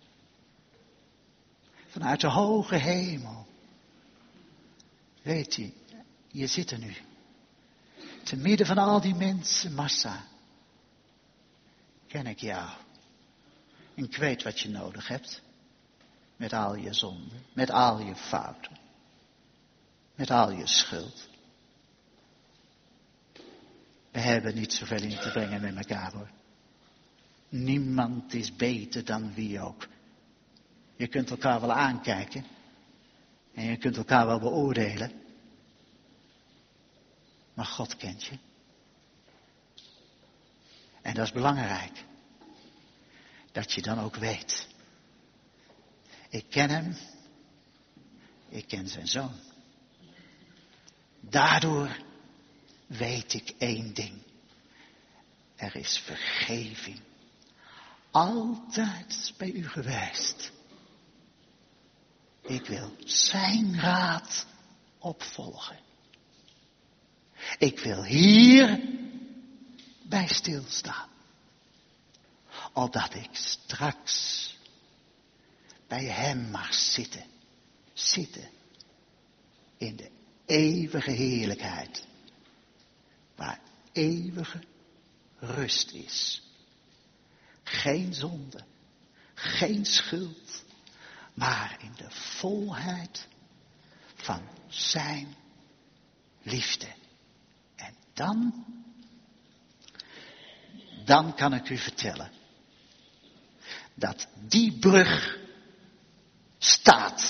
Vanuit de hoge hemel. Weet je, je zit er nu. Te midden van al die mensenmassa. Ken ik jou. En ik weet wat je nodig hebt. Met al je zonden. Met al je fouten. Met al je schuld. We hebben niet zoveel in te brengen met elkaar hoor. Niemand is beter dan wie ook. Je kunt elkaar wel aankijken. En je kunt elkaar wel beoordelen. Maar God kent je. En dat is belangrijk. Dat je dan ook weet. Ik ken hem. Ik ken zijn zoon. Daardoor weet ik één ding. Er is vergeving. Altijd bij u geweest. Ik wil zijn raad opvolgen. Ik wil hier bij stilstaan. Opdat ik straks bij hem mag zitten. Zitten in de eeuwige heerlijkheid. Waar eeuwige rust is. Geen zonde. Geen schuld. Maar in de volheid van zijn liefde. En dan kan ik u vertellen. Dat die brug staat.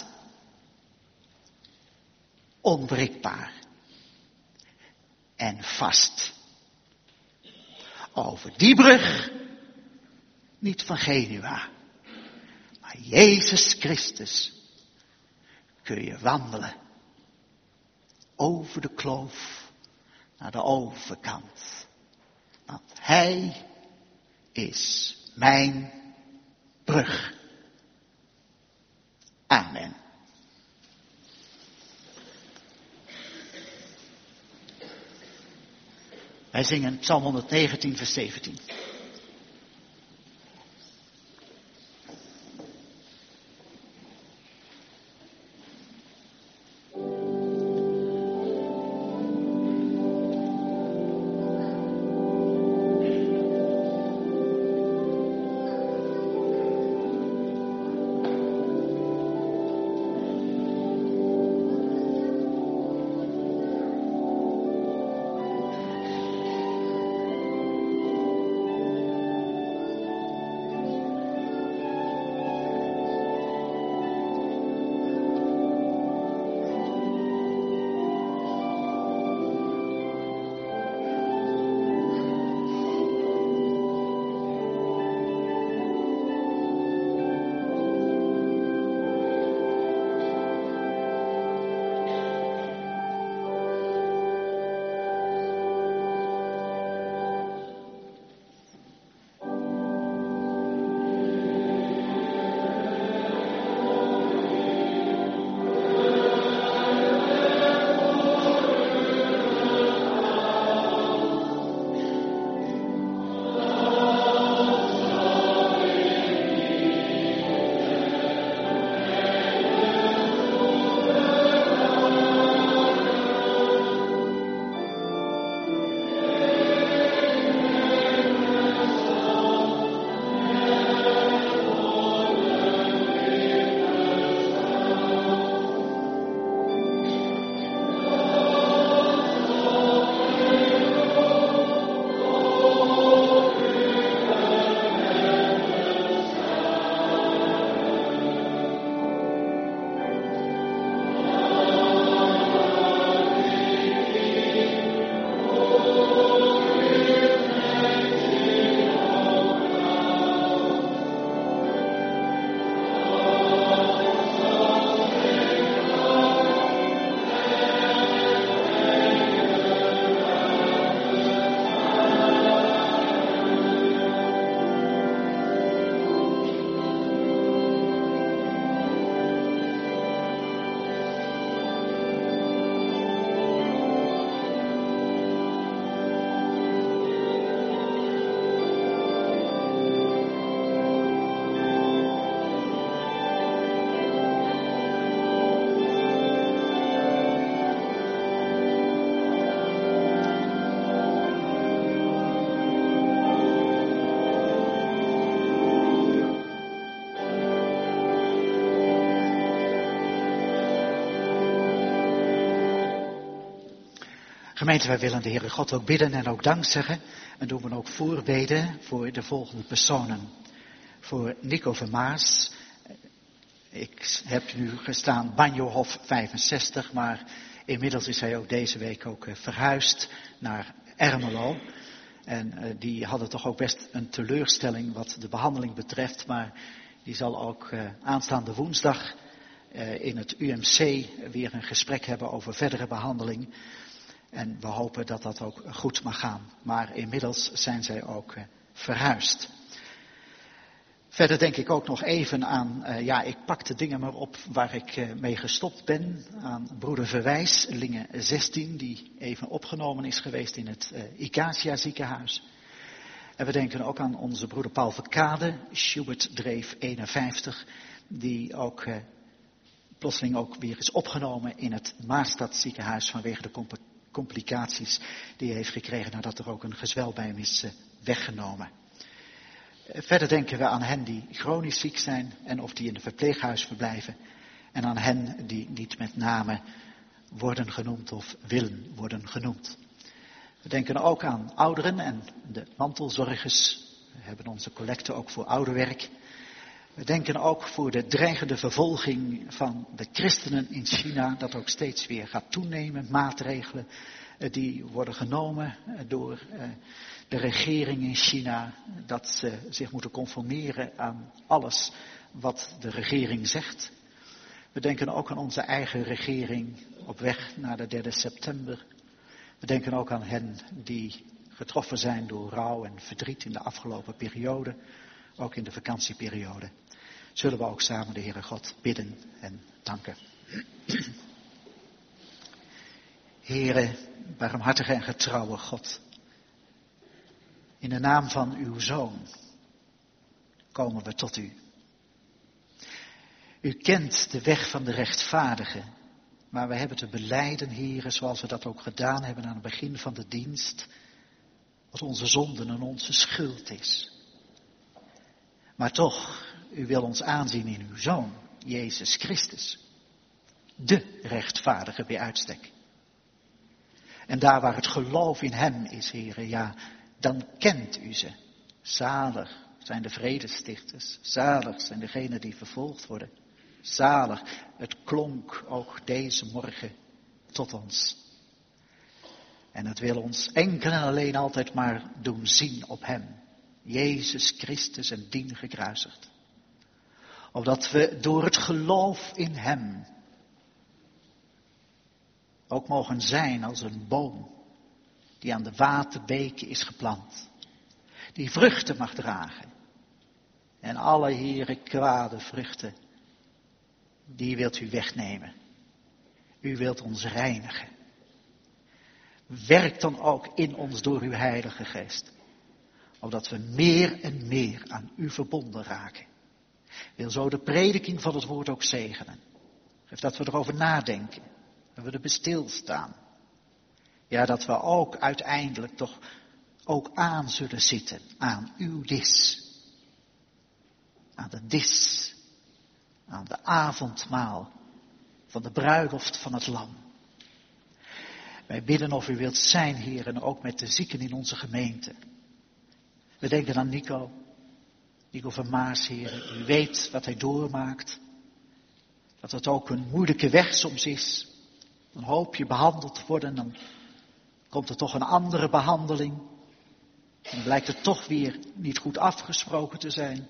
Onwrikbaar. En vast. Over die brug. Niet van Genua. Maar Jezus Christus. Kun je wandelen. Over de kloof. Naar de overkant. Want hij is mijn brug. Amen. Wij zingen Psalm 119, vers 17. Gemeente, wij willen de Heere God ook bidden en ook dank zeggen. En doen we ook voorbeden voor de volgende personen. Voor Nico Vermaas. Ik heb nu gestaan Banjohof 65, maar inmiddels is hij ook deze week ook verhuisd naar Ermelo. En die hadden toch ook best een teleurstelling wat de behandeling betreft. Maar die zal ook aanstaande woensdag in het UMC weer een gesprek hebben over verdere behandeling. En we hopen dat dat ook goed mag gaan. Maar inmiddels zijn zij ook verhuisd. Verder denk ik ook nog even aan, ik pak de dingen maar op waar ik mee gestopt ben. Aan broeder Verwijs, Lingen 16, die even opgenomen is geweest in het Icacia ziekenhuis. En we denken ook aan onze broeder Paul Verkade, Schubert Dreef 51, die ook plotseling ook weer is opgenomen in het Maastad ziekenhuis vanwege de complicaties die hij heeft gekregen nadat er ook een gezwel bij hem is weggenomen. Verder denken we aan hen die chronisch ziek zijn en of die in een verpleeghuis verblijven. En aan hen die niet met name worden genoemd of willen worden genoemd. We denken ook aan ouderen en de mantelzorgers. We hebben onze collecte ook voor ouderwerk. We denken ook voor de dreigende vervolging van de christenen in China, dat ook steeds weer gaat toenemen. Maatregelen die worden genomen door de regering in China, dat ze zich moeten conformeren aan alles wat de regering zegt. We denken ook aan onze eigen regering op weg naar de 3 september. We denken ook aan hen die getroffen zijn door rouw en verdriet in de afgelopen periode, ook in de vakantieperiode. Zullen we ook samen de Heere God bidden en danken. Heere, barmhartige en getrouwe God, In de naam van uw Zoon komen we tot u. U kent de weg van de rechtvaardige, maar we hebben te belijden, Heere, zoals we dat ook gedaan hebben aan het begin van de dienst, wat onze zonden en onze schuld is. Maar toch, u wil ons aanzien in uw Zoon, Jezus Christus, de rechtvaardige bij uitstek. En daar waar het geloof in hem is, Heere, ja, dan kent u ze. Zalig zijn de vredestichters, zalig zijn degenen die vervolgd worden. Zalig, het klonk ook deze morgen tot ons. En het wil ons enkel en alleen altijd maar doen zien op hem, Jezus Christus en dien gekruisigd. Opdat we door het geloof in hem ook mogen zijn als een boom die aan de waterbeken is geplant. Die vruchten mag dragen. En alle, Heere, kwade vruchten, die wilt u wegnemen. U wilt ons reinigen. Werk dan ook in ons door uw Heilige Geest. Opdat we meer en meer aan u verbonden raken. Wil zo de prediking van het woord ook zegenen. Geef dat we erover nadenken. Dat we erbij stilstaan. Ja, dat we ook uiteindelijk toch ook aan zullen zitten aan uw dis. Aan de dis. Aan de avondmaal van de bruiloft van het lam. Wij bidden of u wilt zijn, Heer, en ook met de zieken in onze gemeente. We denken aan Nico van Maas, Heer. U weet wat hij doormaakt. Dat het ook een moeilijke weg soms is. Dan hoop je behandeld te worden, dan komt er toch een andere behandeling. Dan blijkt het toch weer niet goed afgesproken te zijn.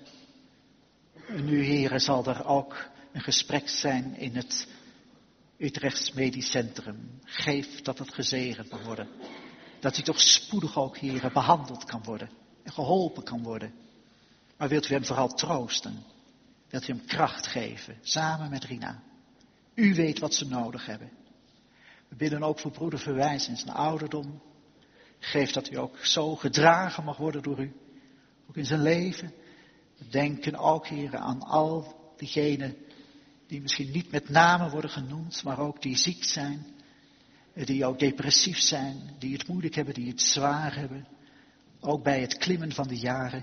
En nu, Heere, zal er ook een gesprek zijn in het Utrechts Medisch Centrum. Geef dat het gezegend mag worden. Dat hij toch spoedig ook, Heere, behandeld kan worden. En geholpen kan worden. Maar wilt u hem vooral troosten. Wilt u hem kracht geven, samen met Rina. U weet wat ze nodig hebben. We bidden ook voor broeder Verwijs in zijn ouderdom. Geef dat u ook zo gedragen mag worden door u. Ook in zijn leven. We denken ook, Heere, aan al diegenen die misschien niet met name worden genoemd, maar ook die ziek zijn. Die ook depressief zijn, die het moeilijk hebben, die het zwaar hebben. Ook bij het klimmen van de jaren.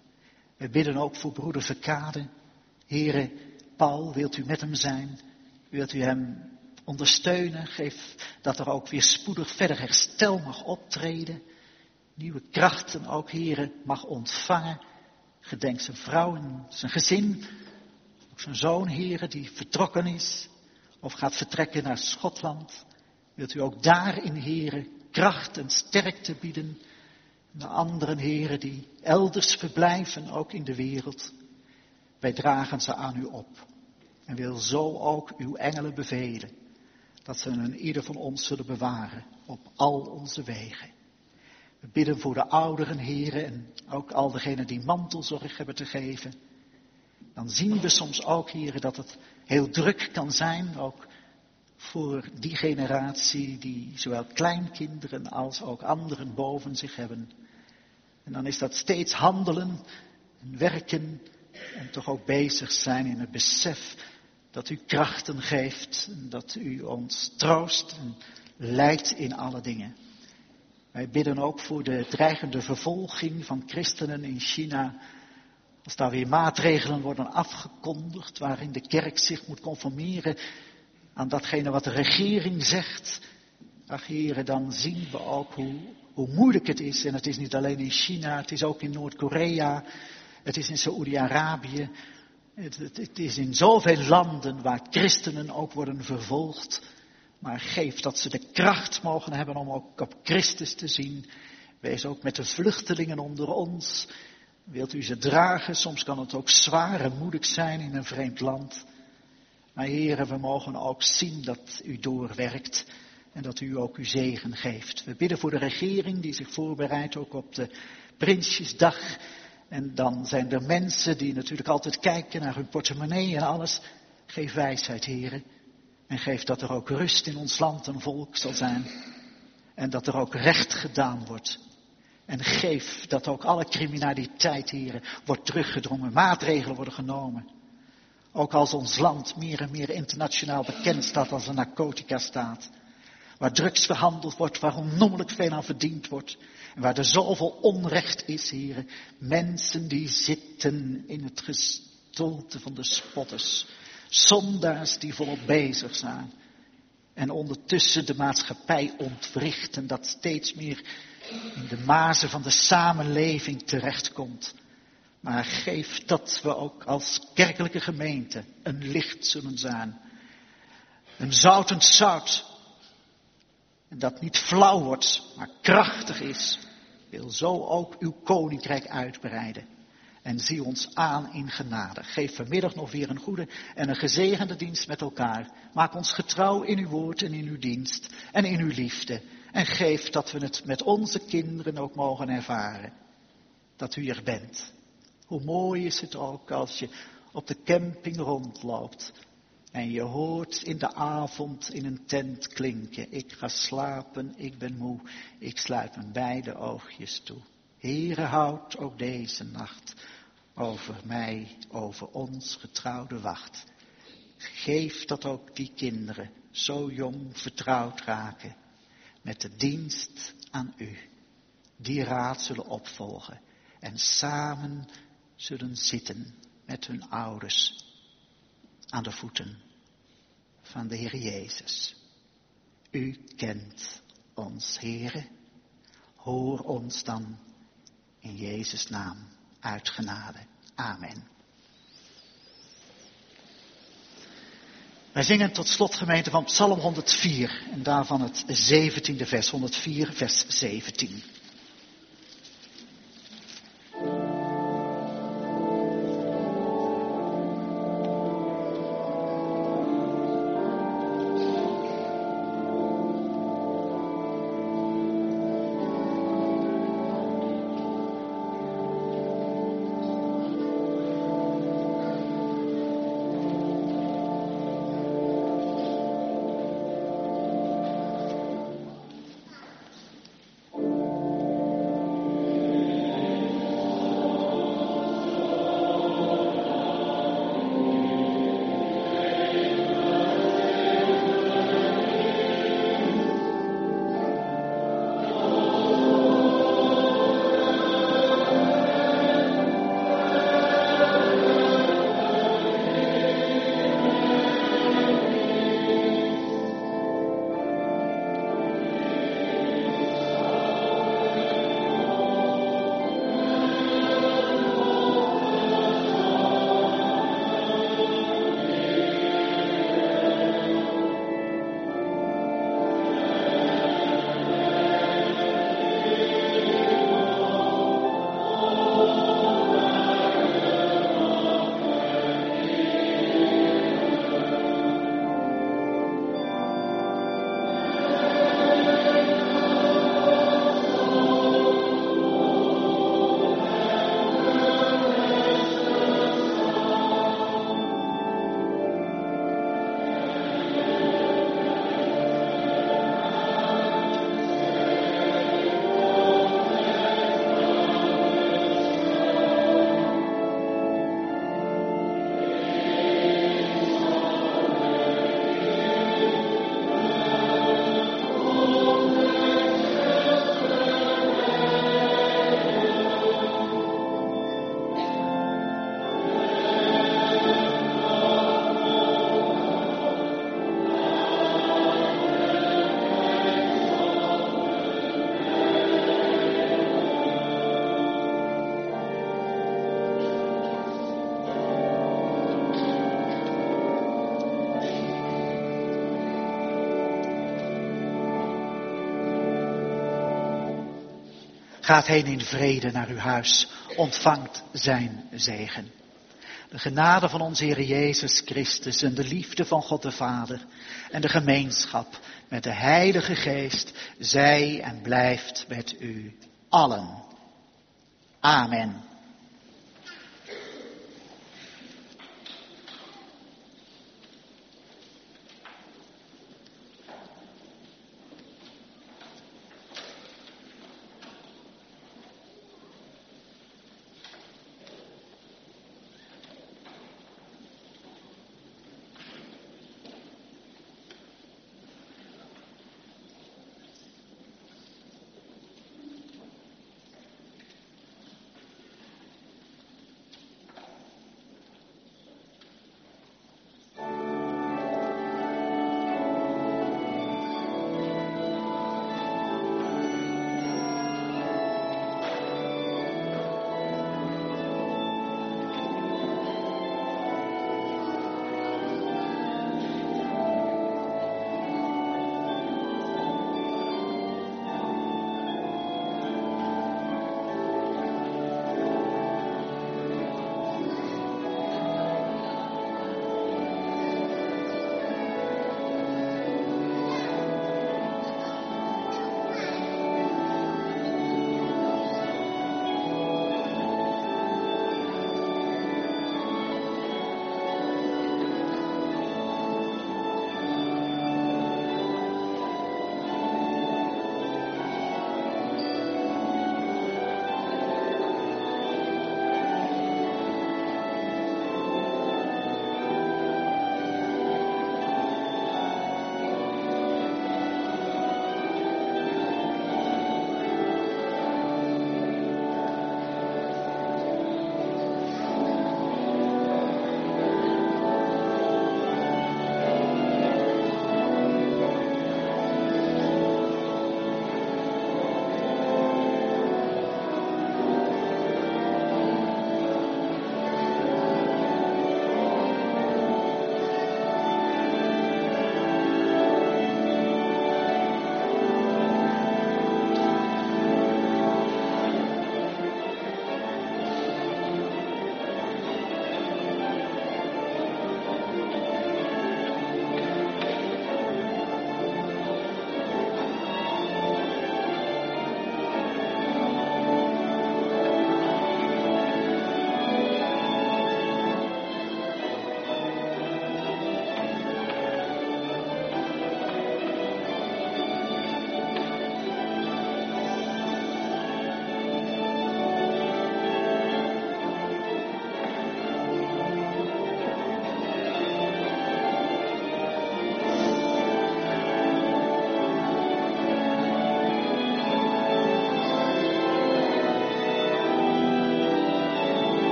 We bidden ook voor broeder Verkade. Heere, Paul, wilt u met hem zijn? Wilt u hem ondersteunen? Geef dat er ook weer spoedig verder herstel mag optreden. Nieuwe krachten ook, Heere, mag ontvangen. Gedenk zijn vrouw en zijn gezin. Ook zijn zoon, Heere, die vertrokken is. Of gaat vertrekken naar Schotland. Wilt u ook daarin, Heere, kracht en sterkte bieden. En de anderen, Heere, die elders verblijven, ook in de wereld. Wij dragen ze aan u op. En wil zo ook uw engelen bevelen. Dat ze een ieder van ons zullen bewaren op al onze wegen. We bidden voor de ouderen, Heere, en ook al degenen die mantelzorg hebben te geven. Dan zien we soms ook, Heere, dat het heel druk kan zijn, ook voor die generatie die zowel kleinkinderen als ook anderen boven zich hebben. En dan is dat steeds handelen en werken en toch ook bezig zijn in het besef dat u krachten geeft en dat u ons troost en leidt in alle dingen. Wij bidden ook voor de dreigende vervolging van christenen in China. Als daar weer maatregelen worden afgekondigd waarin de kerk zich moet conformeren aan datgene wat de regering zegt. Ach, Heere, dan zien we ook hoe moeilijk het is. En het is niet alleen in China, het is ook in Noord-Korea, het is in Saoedi-Arabië. Het is in zoveel landen waar christenen ook worden vervolgd. Maar geef dat ze de kracht mogen hebben om ook op Christus te zien. Wees ook met de vluchtelingen onder ons. Wilt u ze dragen? Soms kan het ook zwaar en moeilijk zijn in een vreemd land. Maar Heere, we mogen ook zien dat u doorwerkt. En dat u ook uw zegen geeft. We bidden voor de regering die zich voorbereidt ook op de Prinsjesdag. En dan zijn er mensen die natuurlijk altijd kijken naar hun portemonnee en alles. Geef wijsheid, Heere. En geef dat er ook rust in ons land en volk zal zijn. En dat er ook recht gedaan wordt. En geef dat ook alle criminaliteit, Heere, wordt teruggedrongen. Maatregelen worden genomen. Ook als ons land meer en meer internationaal bekend staat als een narcotica-staat. Waar drugs verhandeld wordt, waar onnoemelijk veel aan verdiend wordt. En waar er zoveel onrecht is, Heere. Mensen die zitten in het gestoelte van de spotters. Zondaars die volop bezig zijn. En ondertussen de maatschappij ontwrichten, dat steeds meer in de mazen van de samenleving terechtkomt. Maar geef dat we ook als kerkelijke gemeente een licht zullen zijn. Een zoutend zout. En dat niet flauw wordt, maar krachtig is. Wil zo ook uw koninkrijk uitbreiden. En zie ons aan in genade. Geef vanmiddag nog weer een goede en een gezegende dienst met elkaar. Maak ons getrouw in uw woord en in uw dienst en in uw liefde. En geef dat we het met onze kinderen ook mogen ervaren. Dat u er bent. Hoe mooi is het ook als je op de camping rondloopt. En je hoort in de avond in een tent klinken. Ik ga slapen, ik ben moe. Ik sluit mijn beide oogjes toe. Heere, houd ook deze nacht over mij, over ons getrouwde wacht. Geef dat ook die kinderen zo jong vertrouwd raken met de dienst aan u. Die raad zullen opvolgen en samen zullen zitten met hun ouders aan de voeten van de Heer Jezus. U kent ons, Heere. Hoor ons dan in Jezus' naam uit genade. Amen. Wij zingen tot slot, gemeente, van Psalm 104 en daarvan het 17e vers, 104 vers 17. Gaat heen in vrede naar uw huis, ontvangt zijn zegen. De genade van onze Heer Jezus Christus en de liefde van God de Vader en de gemeenschap met de Heilige Geest zij en blijft met u allen. Amen.